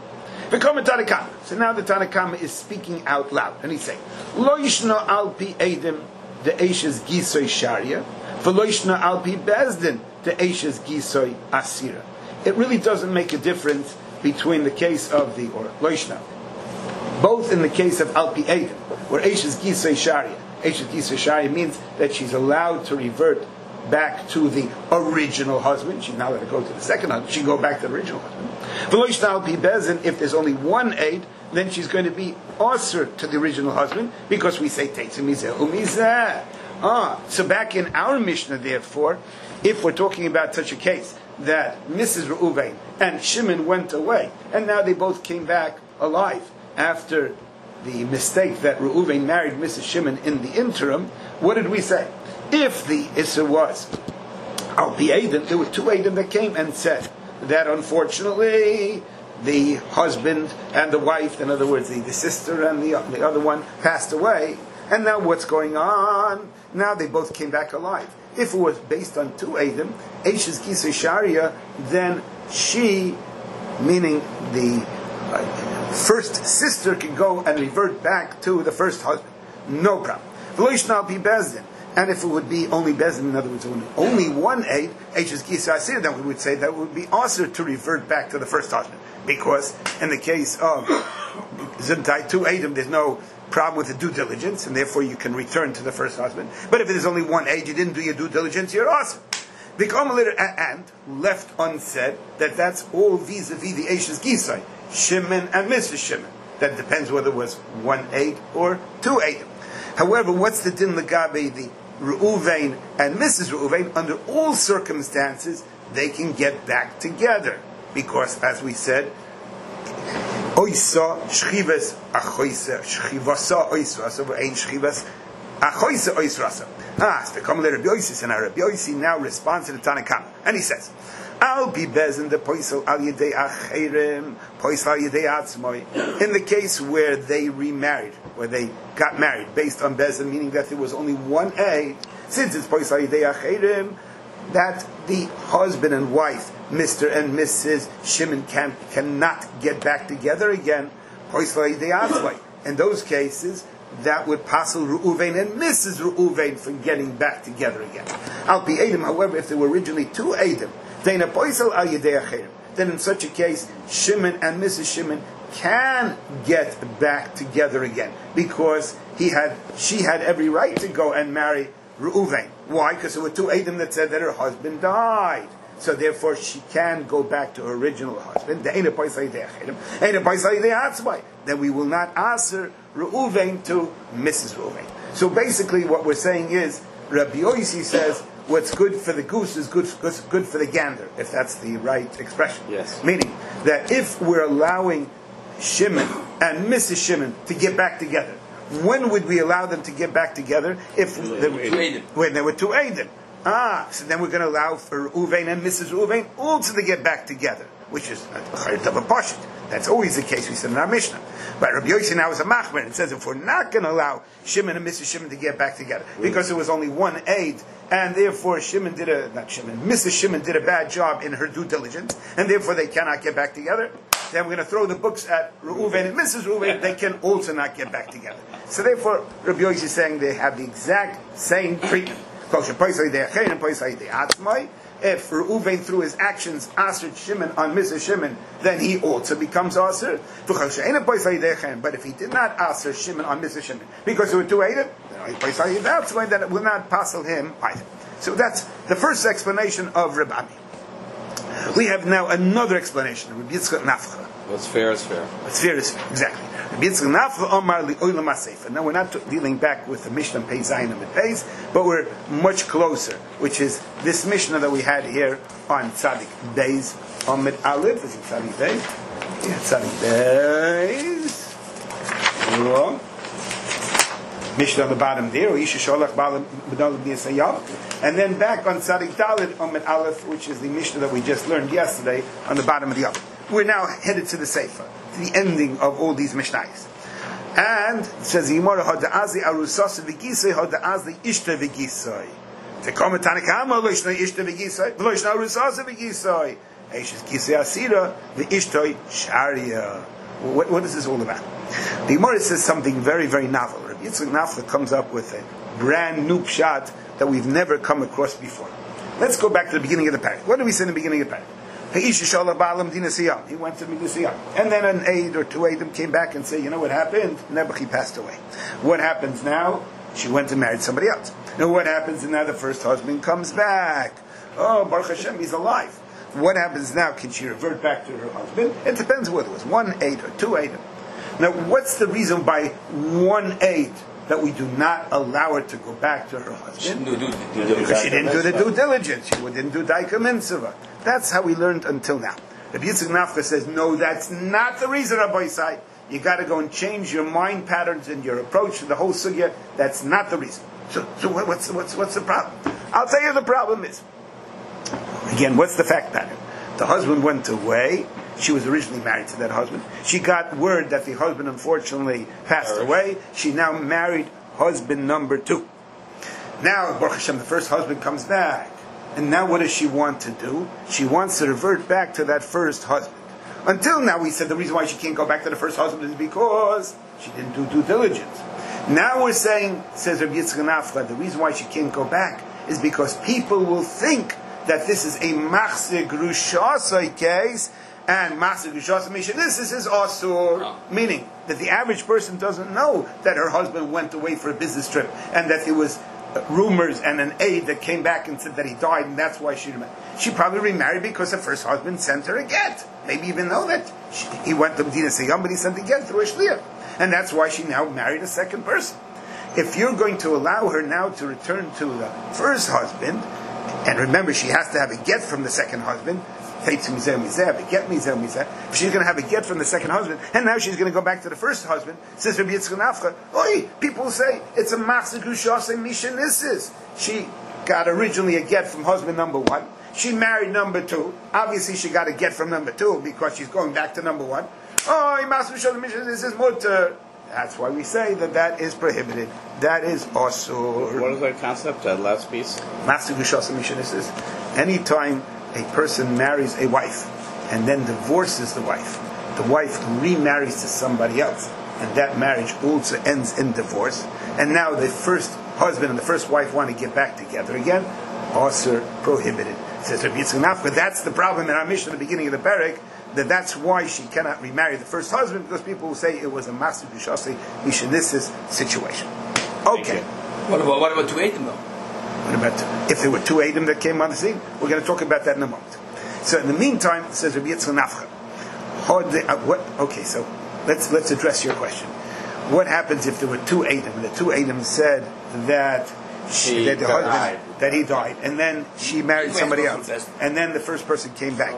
So now the Tanakama is speaking out loud, and he's saying, Lo yishna al pi Eidim the Eishes Gisoy Sharia, v'lo yishna al pi Bezdin the Eishes Gisoy Asira. It really doesn't make a difference between the case of the, or Loishna, both in the case of Al Pi Eidim, where Eishes Gisei Sharia. Eishes Gisei Sharia means that she's allowed to revert back to the original husband. She's not allowed to go to the second husband. She can go back to the original husband. V'loishna Al Pi Bezin, if there's only one Eid, then she's going to be usher to the original husband, because we say Teitzim Mizeh Umizeh. Ah, so back in our Mishnah, therefore, if we're talking about such a case, that Missus Reuven and Shimon went away, and now they both came back alive after the mistake that Reuven married Missus Shimon in the interim, what did we say? If the Issa was Al Pi Eidim, there were two Eidim that came and said that unfortunately the husband and the wife, in other words, the, the sister and the, the other one, passed away, and now what's going on? Now they both came back alive. If it was based on two Eidim, Eishes Gisei Sharia, then she, meaning the uh, first sister can go and revert back to the first husband. No problem. And if it would be only Bezdin, in other words, only one aid, H's Gisa Asir, then we would say that it would be also to revert back to the first husband. Because in the case of Zuntai, two Adam, there's no problem with the due diligence, and therefore you can return to the first husband. But if there's only one aid, you didn't do your due diligence, you're awesome. And left unsaid that that's all vis-a-vis the H's Gisa, Shimon and Missus Shimon. That depends whether it was one aid or two aid. However, what's the din legabe the Reuven and Missus Reuven? Under all circumstances, they can get back together because, as we said, oisa shchivas achoisa shchivasa oisa. So we're ein shchivas achoisa oisrasa. Ah, so come Rabbi Yossi, and Rabbi Yossi now responds to the Tanakama, and he says, I'll be bezin the poisel al yedei acherim, poisel al yedei atzmoi. In the case where they remarried, where they got married based on bezin, meaning that there was only one A, since it's poisel al yedei acherim, that the husband and wife, Mister and Missus Shimon, can cannot get back together again. Poisel al yedei atzmoi. In those cases, that would passel Reuven and Missus Reuven from getting back together again. Al pi Edom, however, if there were originally two Edom, then in such a case, Shimon and Missus Shimon can get back together again because he had, she had every right to go and marry Reuven. Why? Because there were two Edom that said that her husband died. So therefore, she can go back to her original husband. Then we will not ask her Reuven to Missus Reuven. So basically, what we're saying is, Rabbi Yossi says, what's good for the goose is good, good for the gander, if that's the right expression. Yes. Meaning that if we're allowing Shimon and Missus Shimon to get back together, when would we allow them to get back together? If when there were two, when there were two Eidim. Ah, so then we're going to allow for Reuven and Missus Reuven also to get back together, which is a chayt of a pashut. That's always the case, we said in our Mishnah. But Rabbi Yossi now is a machmer. It says if we're not going to allow Shimon and Missus Shimon to get back together, because there was only one aid, and therefore Shimon did a, not Shimon, Missus Shimon did a bad job in her due diligence, and therefore they cannot get back together, then we're going to throw the books at Reuven and Missus Reuven, they can also not get back together. So therefore, Rabbi Yossi is saying they have the exact same treatment. If Reuven through his actions asked Shimon on Missus Shimon, then he also becomes aser. But if he did not ask Shimon on Missus Shimon because there were two Eidim, then it will not passel him either. So that's the first explanation of Reb Ami. We have now another explanation. Rabbi Yitzchak Nafcha. What's fair is fair. What's fair is fair, exactly. Now we're not dealing back with the Mishnah Pei Zayin and Peis, but we're much closer, which is this Mishnah that we had here on Tzadik Beis Amid Aleph. Is it Tzadik Beis? Yeah, Tzadik Beis. Wrong. Mishnah on the bottom there, and then back on Tzadik Dalet Amid Aleph, which is the Mishnah that we just learned yesterday on the bottom of the Aleph. We're now headed to the Sefer, to the ending of all these Mishnayos. And it says, Yimora Hoda'azi Arusasa V'gisai Hoda'azi Ishta V'gisai. Tekoma Tanakama Loishna Ishta V'gisai Loishna Arusasa V'gisai Eishes Gisai Asira V'ishtoi Sharia. What, what is this all about? The Yimora says something very, very novel. Rabbi Yitzchak Nafla comes up with a brand new pshat that we've never come across before. Let's go back to the beginning of the parak. What did we say in the beginning of the parak? He went to Midasiyam. And then an aid or two Aidim came back and said, you know what happened? Nebuchadnezzar passed away. What happens now? She went and married somebody else. Now what happens now? The first husband comes back. Oh, Baruch Hashem, he's alive. What happens now? Can she revert back to her husband? It depends whether it was one aid or two Aidim. Now what's the reason by one aid that we do not allow her to go back to her husband? Because she didn't do the due diligence. She didn't do Daika Mitzvah. That's how we learned until now. Rabbi Yitzchak Nafka says, no, that's not the reason, Rabbi Yisai. You got to go and change your mind patterns and your approach to the whole sugya. That's not the reason. So, so what's, what's, what's the problem? I'll tell you the problem is. Again, what's the fact pattern? The husband went away. She was originally married to that husband. She got word that the husband unfortunately passed away. She now married husband number two. Now, Baruch Hashem, the first husband comes back. And now what does she want to do? She wants to revert back to that first husband. Until now, we said the reason why she can't go back to the first husband is because she didn't do due diligence. Now we're saying, says Rabbi Yitzchak Nafla, the reason why she can't go back is because people will think that this is a machzir grushasai case, and machzir grushasai mishanissis is asur, oh. meaning that the average person doesn't know that her husband went away for a business trip, and that there was rumors and an aide that came back and said that he died, and that's why she remarried. She probably remarried because her first husband sent her a get. Maybe even know that she, he went to Medina Sayyam, but he sent a get through a shliach. And that's why she now married a second person. If you're going to allow her now to return to the first husband, and remember she has to have a get from the second husband, if she's going to have a get from the second husband, and now she's going to go back to the first husband, says Rabbi Yitzchak Nafla, oi, people say it's a machzir grushasai mishanissis. She got originally a get from husband number one. She married number two. Obviously she got a get from number two because she's going back to number one. Oh, machzir grushasai mishanissis is mutter. That's why we say that that is prohibited. That is asur. What is that concept, that last piece? Machzir grushasai mishanissis. Anytime a person marries a wife and then divorces the wife, the wife remarries to somebody else, and that marriage also ends in divorce, and now the first husband and the first wife want to get back together again, asur, prohibited. Says Rabbi Yitzchak Nafla, that's the problem in our Mishnah at the beginning of the Perek, that that's why she cannot remarry the first husband, because people will say it was a machzir grushasai mishanissis situation. Okay. What about, what about two Eidim though? What about if there were two Eidim that came on the scene? We're going to talk about that in a moment. So in the meantime, it says Rabbi Yitzchak Nafla. What? Okay, so let's let's address your question. What happens if there were two Eidim, and the two Eidim said that she, that the husband died. that he died, and then she married somebody else, and then the first person came back?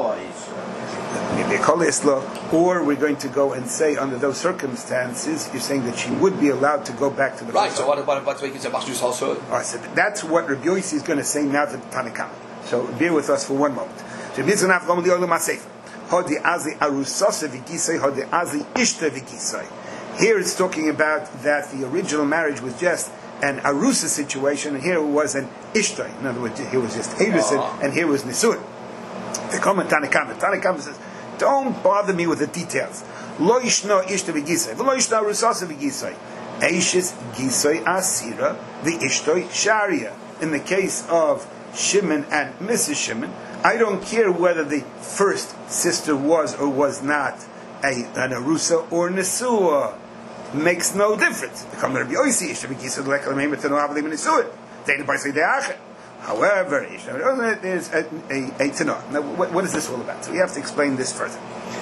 Maybe a kol isla, or we're going to go and say under those circumstances, you're saying that she would be allowed to go back to the right. first. So what about what we can say machzir also? All right, so that's what Rabbi Yossi is going to say now to the Tanakh. So bear with us for one moment. Rabbi Yitzchak Nafla the olam hasefer. Hodi azi arusasa v'gisay, hodi azi ishta v'gisay. Here it's talking about that the original marriage was just an arusa situation, and here it was an ishta. In other words, here was just erusin, oh. and here was nisuin. The comment Tanakh. Tanakh says, don't bother me with the details. Lo yishna ishta v'gisay, v'lo yishna arusasa v'gisay. Eishis gisay asira v'ishtoi sharia. In the case of Shimon and Missus Shimon, I don't care whether the first sister was or was not a, an arusa or nesua. Makes no difference. However, there's a, a, a tanah. Now, what, what is this all about? So we have to explain this further.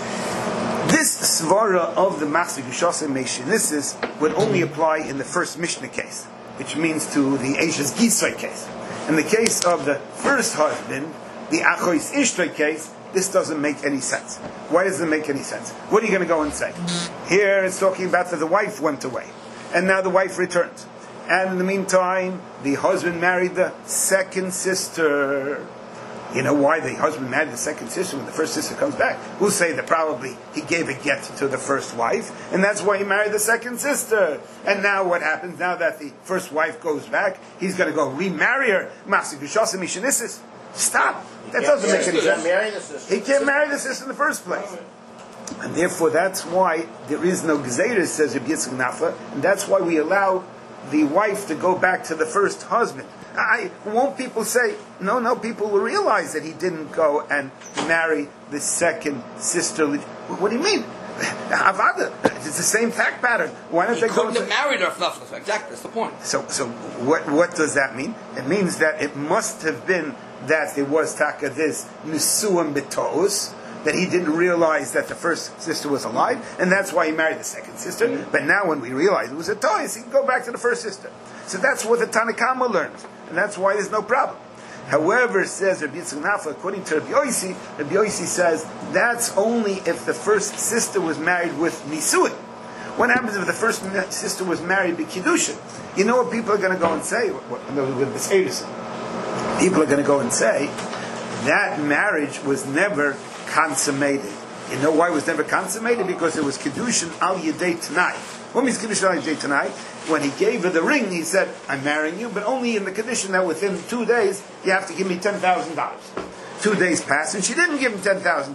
This svara of the machzir grushasai mishanissis would only apply in the first Mishnah case, which means to the Eishes Gisai case. In the case of the first husband, the Achois Ishtoi case, this doesn't make any sense. Why doesn't it make any sense? What are you going to go and say? Here it's talking about that the wife went away, and now the wife returns. And in the meantime, the husband married the second sister. You know why the husband married the second sister when the first sister comes back? We'll say that probably he gave a get to the first wife, and that's why he married the second sister. And now what happens? Now that the first wife goes back, he's going to go remarry her. Machzir grushasai mishanissis. Stop. That doesn't make any sense. He can't marry the sister in the first place. And therefore that's why there is no gezeira, says Rabbi Yitzchak Nafla, and that's why we allow the wife to go back to the first husband. I, won't people say, no, no, people will realize that he didn't go and marry the second sister. What do you mean? Avada. It's the same fact pattern. Why don't he they couldn't go have married her if nothing. Exactly, that's the point. So, so what, what does that mean? It means that it must have been that there was taka this nisuim b'to'us, that he didn't realize that the first sister was alive, and that's why he married the second sister. Mm-hmm. But now when we realize it was a to'us, he can go back to the first sister. So that's what the Tanakh learns, and that's why there's no problem. However, says Rabbi Yitzchak Nafla, according to Rabbi Yossi, Rabbi Yossi says that's only if the first sister was married with nisuin. What happens if the first sister was married by kiddushin? You know what people are going to go and say with this erusin? People are going to go and say that marriage was never consummated. You know why it was never consummated? Because it was kiddushin al yedei tanai. What means kiddushin al yedei tanai? When he gave her the ring, he said, "I'm marrying you," but only in the condition that within two days you have to give me ten thousand dollars. Two days passed, and she didn't give him ten thousand dollars.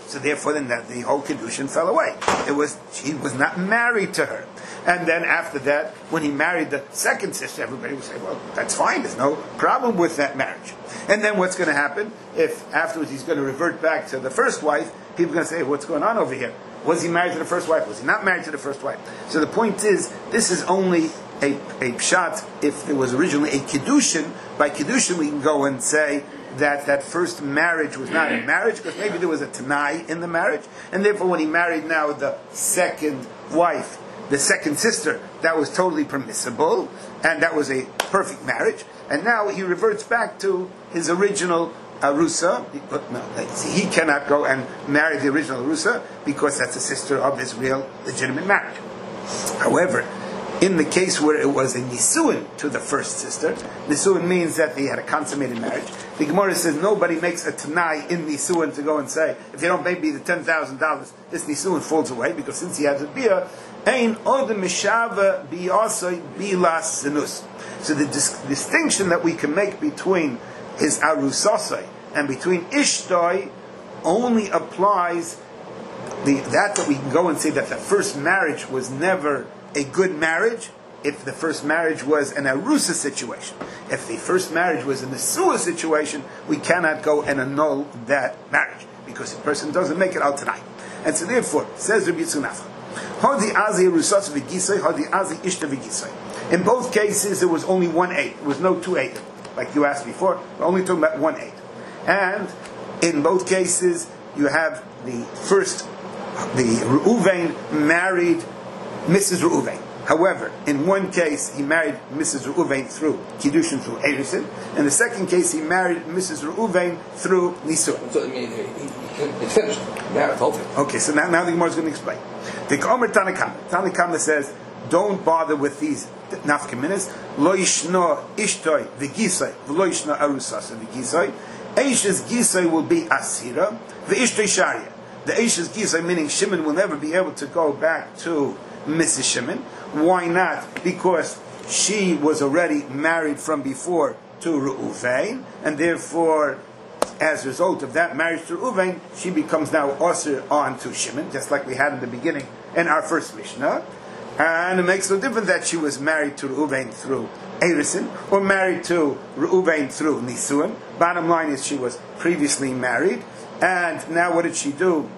So therefore, then that, the whole kedushin fell away. It was he was not married to her. And then after that, when he married the second sister, everybody would say, well, that's fine. There's no problem with that marriage. And then what's going to happen if afterwards he's going to revert back to the first wife? People are going to say, what's going on over here? Was he married to the first wife? Was he not married to the first wife? So the point is, this is only a, a pshat if there was originally a kiddushin. By kiddushin we can go and say that that first marriage was not a marriage, because maybe there was a tanai in the marriage, and therefore when he married now the second wife, the second sister, that was totally permissible, and that was a perfect marriage, and now he reverts back to his original Arusa, but no, he cannot go and marry the original Arusa because that's a sister of his real legitimate marriage. However, in the case where it was a nisuin to the first sister, nisuin means that they had a consummated marriage. The Gemara says nobody makes a tanai in nisuin to go and say, if you don't pay me the ten thousand dollars, this nisuin falls away, because since he has a bia, ein od mishava biyasoi bilas sinus. So the dis- distinction that we can make between his arusasai and between ishtoi only applies the that that we can go and say that the first marriage was never a good marriage if the first marriage was an arusa situation. If the first marriage was an asua situation, we cannot go and annul that marriage because the person doesn't make it out tonight. And so therefore, says Rabbi Yitzchak, Hadi azi arusas v'gisai, hadi azi ishta v'gisai. In both cases, there was only one eight. There was no two eight, like you asked before. We're only talking about one eight. And in both cases, you have the first, the Reuven married Missus Reuven. However, in one case, he married Missus Reuven through Kiddushin, through Erusin. In the second case, he married Missus Reuven through Nisuin. So, I mean, it's finished. Married, hopefully. Okay, so now, now the Gemara is going to explain. The Omer Tanakama. Tanakama says, don't bother with these nafkaminas. Lo yishno ishtoi v'gisai, v'lo yishno arusasa v'gisai. Eish's gisai will be asira, v'ishtoi sharia. The Eish's gisai, meaning Shimon, will never be able to go back to Missus Shimon. Why not? Because she was already married from before to Reuven, and therefore, as a result of that marriage to Reuven, she becomes now also on to Shimon, just like we had in the beginning in our first Mishnah. And it makes no difference that she was married to Reuven through Erusin, or married to Reuven through Nisuin. Bottom line is she was previously married, and now what did she do?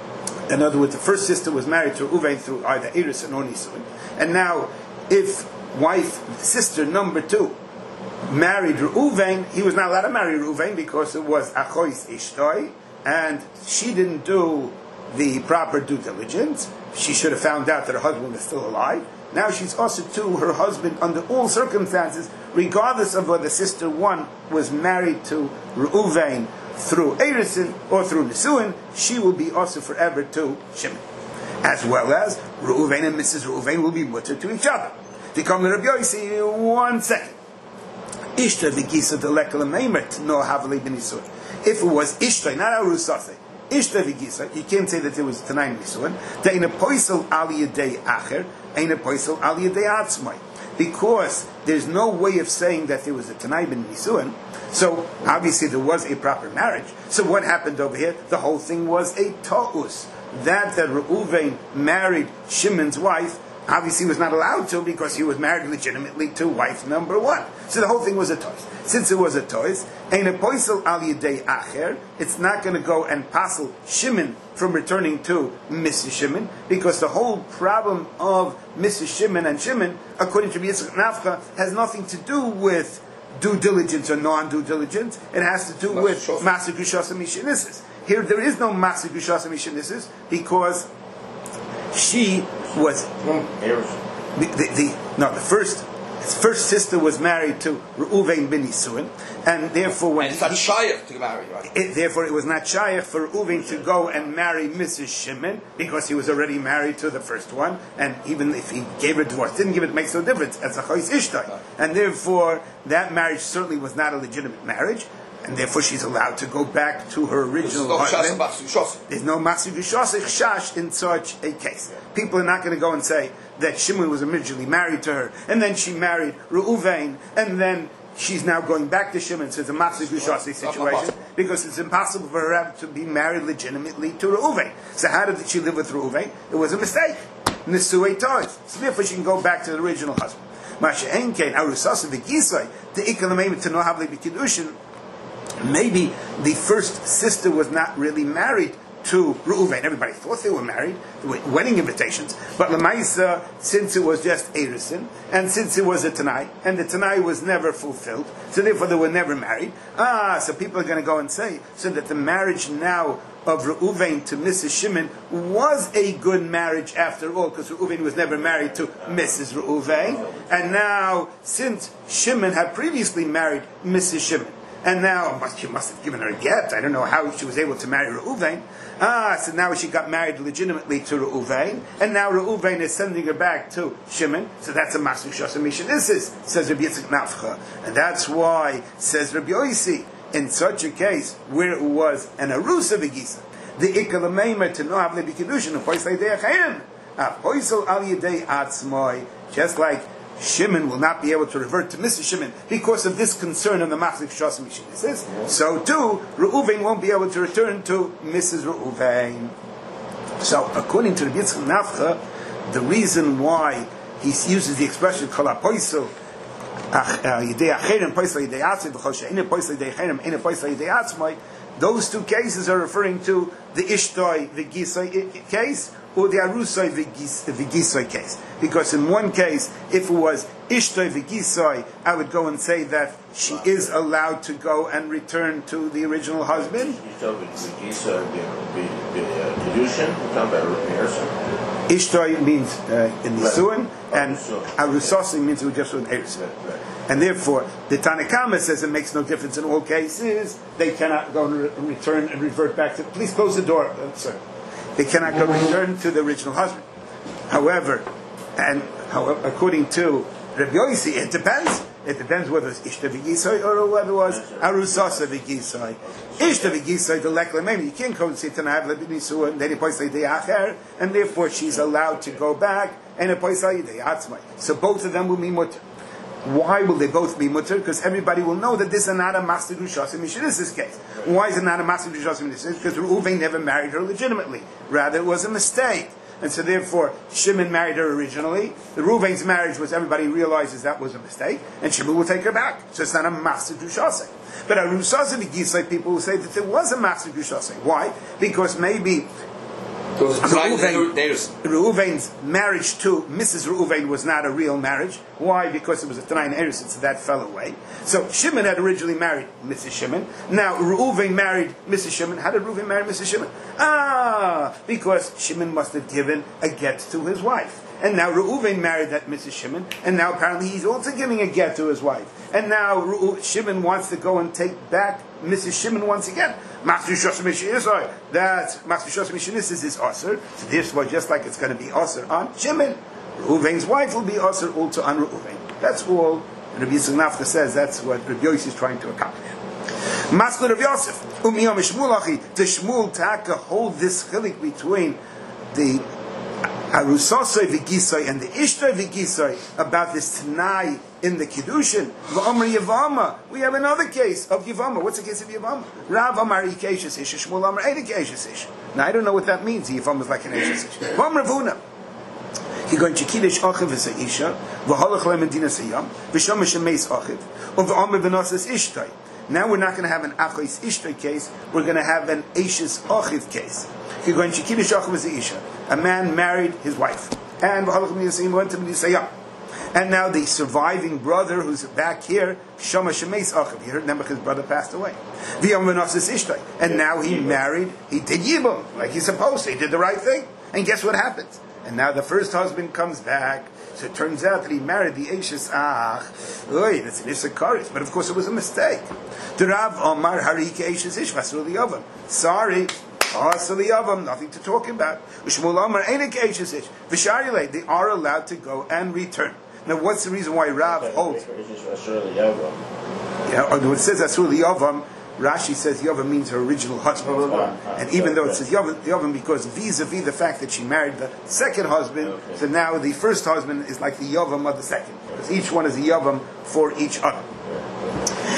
In other words, the first sister was married to Reuven through either Erusin or Nisuin. And now, if wife, sister number two, married Reuven, he was not allowed to marry Reuven because it was Achois Ishtoi, and she didn't do the proper due diligence. She should have found out that her husband was still alive. Now she's also to her husband under all circumstances, regardless of whether sister one was married to Reuven through Erusin or through Nisuin, she will be also forever to Shimon. As well as Reuven and Missus Reuven will be mutter to each other. They come to Rabbi Yossi, one second. Ishta v'gisa delekala meimet no havali b'nisuin. If it was Ishta, not Arusase, Ishta v'gisa, you can't say that there was Tanai Nisuin. De'ina poisel al yedei acher, eina poisel al yedei atzmai. Because there's no way of saying that there was a Tanai ben Nisuin. So obviously there was a proper marriage. So what happened over here? The whole thing was a ta'us. That that Reuven married Shimon's wife obviously was not allowed to because he was married legitimately to wife number one. So the whole thing was a toys. Since it was a toys, ein a poisel al yedei acher, it's not going to go and passel Shimon from returning to Missus Shimon, because the whole problem of Missus Shimon and Shimon, according to Yitzchak Nafcha, has nothing to do with due diligence or non-due diligence. It has to do Mas with Maser Gushas Mishinisis. Here there is no Maser Gushas Mishinisis because she was the, the, the no the first his first sister was married to Reuven ben Nisuin, and therefore when and it's not shayach to marry, right? It, therefore it was not shayach for Reuven to go and marry Missus Shimon because he was already married to the first one, and even if he gave her divorce, didn't give it, makes no difference. It's a chois ishtai, and therefore that marriage certainly was not a legitimate marriage. And therefore she's allowed to go back to her original no husband. There's no Masu Gushasich Shash in such a case. People are not going to go and say that Shimon was originally married to her, and then she married Reuven, and then she's now going back to Shimon, so it's a Machzik Gushasi situation, because it's impossible for her to be married legitimately to Reuven. So how did she live with Reuven? It was a mistake. Nisuei Toys. So therefore she can go back to the original husband. Masha Enkein, Arusasa V'Gisai, the Ikalamim to Nohavli B'Kiddushin, maybe the first sister was not really married to Reuven. Everybody thought they were married, wedding invitations. But Lamaisa, since it was just Erisin, and since it was a Tanai, and the Tanai was never fulfilled, so therefore they were never married. Ah, so people are going to go and say, so that the marriage now of Reuven to Missus Shimon was a good marriage after all, because Reuven was never married to Missus Reuven. And now, since Shimon had previously married Missus Shimon, and now she must have given her a get. I don't know how she was able to marry Reuven. Ah, so now she got married legitimately to Reuven, and now Reuven is sending her back to Shimon. So that's a Masuk Shasa Mishanisis, says Rabbi Yitzchak Nafcha. And that's why, says Rabbi Yosi, in such a case, where it was an Arusa V'Gisa, the Ikalamemer to know Havle B'Kiddushin, and Poisle Dei Achayim, Poisle Al Yedei Atzmoi, just like Shimon will not be able to revert to Missus Shimon because of this concern of the Machzik Shas Mishinisis. So too, Reuven won't be able to return to Missus Reuven. So according to the Yitzchak Nafcha, the reason why he uses the expression Kol HaPoisel Yedei Acherim Poisel Yedei Atzmai V'chol She'ein Poisel Yedei Acherim Ein Poisel Yedei Atzmai, those two cases are referring to the Ishtoi V'Gisoi case or the Arusoi V'Gisoi case. Because in one case, if it was Ishtoi V'Gisoi, I would go and say that she is allowed to go and return to the original husband. Ishtoi V'Gisoi Kedushin, we're talking about Erison. Ishtoi means uh, in Nisuin, and Arusosim means it was just with Erison. And therefore, the Tanakama says it makes no difference in all cases. They cannot go and re- return and revert back to. Please close the door, uh, sir. They cannot go return to the original husband. However, and however, according to Rabbi Yosi, it depends. It depends whether it's Ishta V'Gisoi or whether it was Arusasa V'Gisoi. Ishta V'Gisoi, the Lekla Mem, you can't go and say Tanav Lebinisua, and then it points like the Acher, and therefore she's allowed to go back, and it points like the Atzmai. So both of them will be mutter. Why will they both be mutter? Because everybody will know that this is not a Master Dushasim Mishnah case. Why is it not a Master Dushasim Mishnah? Because Reuven never married her legitimately. Rather, it was a mistake. And so therefore, Shimon married her originally. The Reuven's marriage was, everybody realizes that was a mistake, and Shimon will take her back. So it's not a Master Dushasim. But a Rusasa V'Gisai, people will say that there was a Master Dushasim. Why? Because maybe Reuven, Reuven's marriage to Missus Reuven was not a real marriage. Why? Because it was a Tanai and Erison, so that fell away. So Shimon had originally married Missus Shimon. Now Reuven married Missus Shimon. How did Reuven marry Missus Shimon? Ah, because Shimon must have given a get to his wife. And now Reuven married that Missus Shimon, and now apparently he's also giving a get to his wife. And now Reu- Shimon wants to go and take back Missus Shimon once again. Master Shos Mishinisai. That Master Shos Mishinis is Aser. So therefore, just like it's going to be Aser on Shimon, Reuven's wife will be Aser also on Reuven. That's all Rabbi Yitzchak Nafcha says. That's what Rabbi Yosef is trying to accomplish. Master Rabbi Yosef, Umiyom Shmuel to Shmuel Taka hold this chilik between the Arusosai V'Gisai and the Ishtoi V'Gisai about this Tanai in the Kiddushin. V'Omer Yavama. We have another case of Yavama. What's the case of Yavama? Rav Amar Yikeshes Ish, Shmuel Amar Eid Yikeshes Ish. Now I don't know what that means. Yavama is like an Eishes Ish. V'Omer Ravuna. He going to Kiddush Achiv V'Sa'isha V'Halach Lemedina Sayam V'Shom Shemeis Achiv V'Omer V'Nosas Ishtoi. Now we're not going to have an Achos Ishtoi case. We're going to have an Eishes Achiv case. A man married his wife, and went to Medisayam. And now the surviving brother who's back here, Shama Shemeis Achiv, you heard Nebuchadnezzar's brother passed away. And now he married, he did Yibum, like he's supposed to, he did the right thing. And guess what happens? And now the first husband comes back, so it turns out that he married the Eishes Ach. Oy, that's an Issachar, but of course it was a mistake. Sorry. Nothing to talk about. They are allowed to go and return. Now, what's the reason why Rav holds? Yeah, or it says Asur Yavam, Rashi says Yavam means her original husband. And even though it says Yavam because vis-a-vis the fact that she married the second husband, so now the first husband is like the Yavam of the second. Because each one is a Yavam for each other.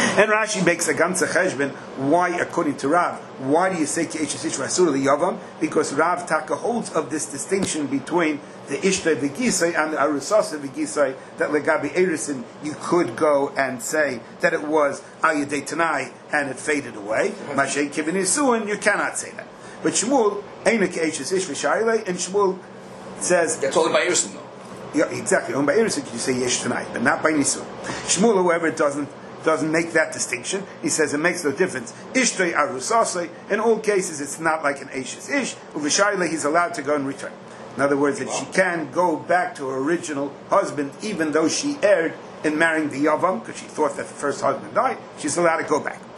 And Rashi makes a ganze cheshbon. Why, according to Rav, why do you say ki Eishes Ish Rasur Yavam? Because Rav Taka holds of this distinction between the Ishtay V'Gisay and the Arusasa V'Gisay, that Legabi Erisin you could go and say that it was Al Yedei Tanai and it faded away. Mashay Kivin Yisuin, you cannot say that. But Shmuel, Eina ki Eishes Ish V'Shailei, and Shmuel says That's only by Erisin, though. Yeah, exactly. Only by Erisin you say Yesh tonight, but not by Nisun. Shmuel, however, doesn't doesn't make that distinction. He says it makes no difference. Ishtay arusasei. In all cases, it's not like an Eishes Ish. Uvishayla, he's allowed to go and return. In other words, that she can go back to her original husband, even though she erred in marrying the Yavam, because she thought that the first husband died. She's allowed to go back.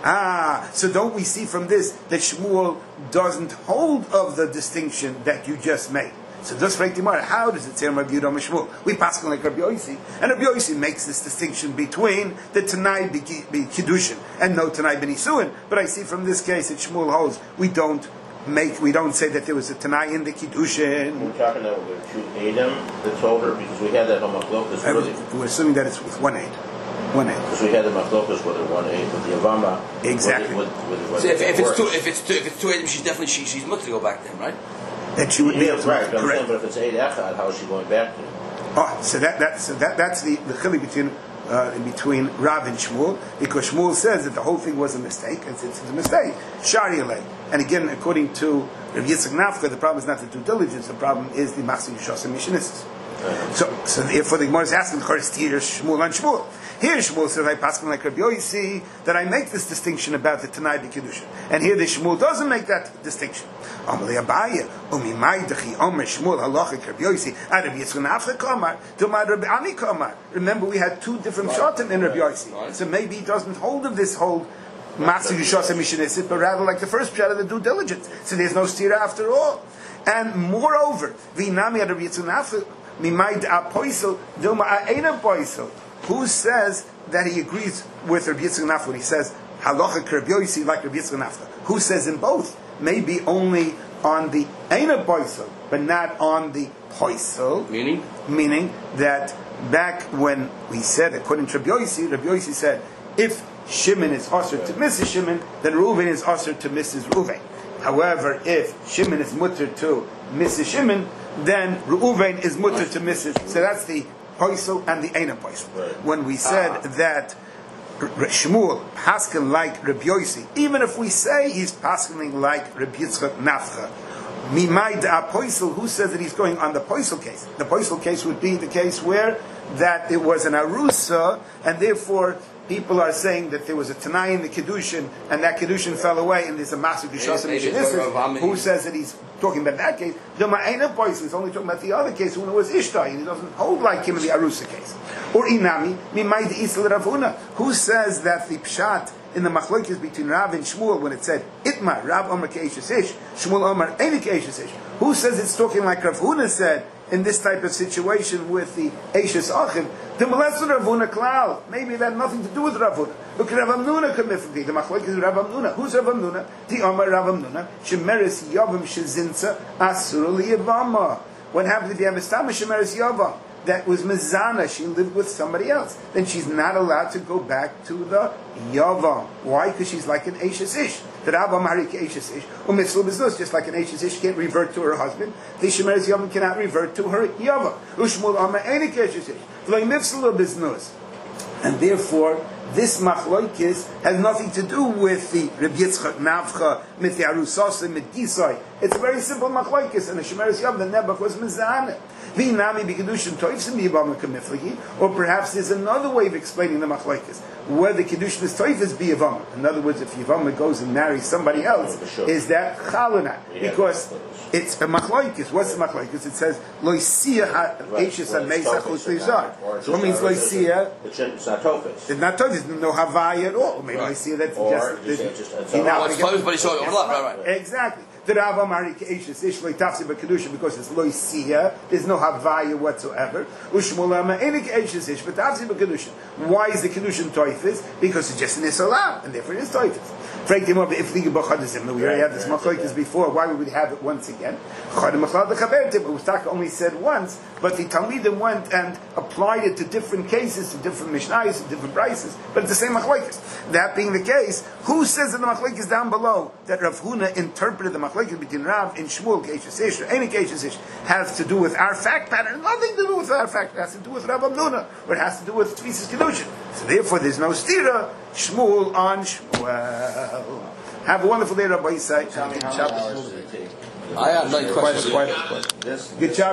Ah, so don't we see from this that Shmuel doesn't hold of the distinction that you just made? So just like Gemara, how does it say Rabbi Yehuda Mishmuel? We pass on like Rabbi Yossi, and Rabbi Yossi makes this distinction between the Tanai Kiddushin and no Tanai Ben Isuin. But I see from this case that Shmuel holds we don't make, we don't say that there was a Tanai in the Kiddushin. We're talking about the two Adam that told her, because we had that on Machlokas. Really, we're assuming that it's with one aid. One aid. Because we had the Machlokas with the one aid with the Avama. Exactly. With, with, with, with So if, if it's works. two, if it's two, if it's two Adam, she's definitely she, she's mutter to go back to him, right? That she would be Yeah, able to right. But I'm correct. saying, but if it's eight Echad, how is she going back to him? Oh, so that that so that that's the the chiluk between uh, between Rav and Shmuel, because Shmuel says that the whole thing was a mistake. It's, it's a mistake. Shari alei. And again, according to Rav Yitzchak Nafka, the problem is not the due diligence. The problem is the Masim Yishos and Mishnayos. So, so therefore, the Gemara is asking the Chorus here Shmuel and Shmuel. Here Shmuel says, I pass like Rabbi Yossi, that I make this distinction about the Tanai B'Kiddushin. And here the Shmuel doesn't make that distinction. Amalei Abaye, Umi Maidachi, Omer Shmuel, Halachik, Rabbi Yossi, Rabbi Yitzchak Nafka Komar, Dumad Rabbi Ami Komar. Remember, we had two different Shatim in Rabbi Yossi. So maybe he doesn't hold of this whole Matsu Yishos and Mishnayos, but rather like the first shot of the due diligence. So there's no stira after all. And moreover, V'inami Rabbi Yitzchak Nafka, Mimaid Apoisel, Dilma Aina Poisel. Who says that he agrees with Rabbi Yitzchak Nafka when he says halacha Rabbi Yossi like Rabbi Yitzchak Nafka? Who says in both? Maybe only on the Eina Poisel, but not on the Poisel. Meaning? Meaning that back when we said, according to Rabbi Yossi, Rabbi Yossi said, if Shimon is usher to Missus Shimon, then Reuven is usher to Missus Reuven. However, if Shimon is mutter to Missus Shimon, then Reuven is mutter to Missus So that's the Poisel and the Eina Poisel. Right. When we said ah. that R- R- Shmuel paskin like Rabbi Yossi, even if we say he's paskening like Rabbi Yitzchak Nafcha, Mimai da Poisel, who says that he's going on the Poisel case? The Poisel case would be the case where that it was an Arusa, and therefore people are saying that there was a Tanai in the Kiddushin, and that Kiddushin fell away, and there's a massive Gishas and who says that he's talking about that case. The Ma'ena Poisel is only talking about the other case when it was Ishtai, and he doesn't hold like him in the Arusa case. Or Inami, Mimai de Isla Ravuna, who says that the Pshat in the Machlokes between Rav and Shmuel, when it said Itmar, Rav Omer Ke'eshes Ish, Shmuel Omer Eini Ke'eshes Ish, who says it's talking like Rav Huna said in this type of situation with the Eishes Achim, the Molested Rav Huna Klal, maybe that had nothing to do with Rav Huna. Look at Rav Amnuna Kamifli, the Machlokes is Rav Amnuna. Who's Rav Amnuna? The Omer Rav Amnuna, Shemeres Yavam Shezinza Asur Liyavama. What happens if you have a Stama Shemeres Yavam that was Mizana, she lived with somebody else? Then she's not allowed to go back to the Yavam. Why? Because she's like an Eishes Ish. The Rabba Marik Eishes Ish. Umitzlu Biznus, just like an Eishes Ish can't revert to her husband, the Shemeres Yavam cannot revert to her Yavam. Ushmul Amma Einik Eishes Ish. V'loi Mitzlu Biznus. And therefore, this Machloikis has nothing to do with the Rabbi Yitzchak Nafcha, with the Arusasa, with Gisai. It's a very simple Machloikis, and the Shemeres Yavam, the Nebuch was Mizaneh. Or perhaps there's another way of explaining the machlokes, where the Kiddushin is toifus biyavama. In other words, if Yavama goes and marries somebody else, sure. Is that chaluna? Yeah, because it's a machlokes. What's the machlokes? It says loisia eishes ameisach u'tzizar. So what means loisia? It's not toifus. It's not toifus. No havai at all. Maybe loisia that's just. It's toifus, but it's overlap. Right, right. Exactly. The Rabba Mari Ke'eshes Ish Loi Tafsi B'Kedusha, because it's Loi Siya, there's no Havaya whatsoever. Ushmulama Eni Ke'eshes Ish B'Tafsi B'Kedusha. Why is the Kedushin Toifis? Because it's just an Isolam, and therefore it is Toifis. Break them up if we already had this machlokes before. Why would we have it once again? It was only said once, but the Talmidim went and applied it to different cases, to different mishnayos, to different prices, but it's the same machlokes. That being the case, who says that the machlokes down below that Rav Huna interpreted the machlokes between Rav and Shmuel, Keishes Ish, or any Keishes Ish, has to do with our fact pattern? Nothing to do with our fact. It has to do with Rav Amnuna, or it has to do with Tfisis Kedushin. So therefore, there's no stira. Shmuel on Shmuel. Have a wonderful day, Rabbi Yisai. I have no question. Good job.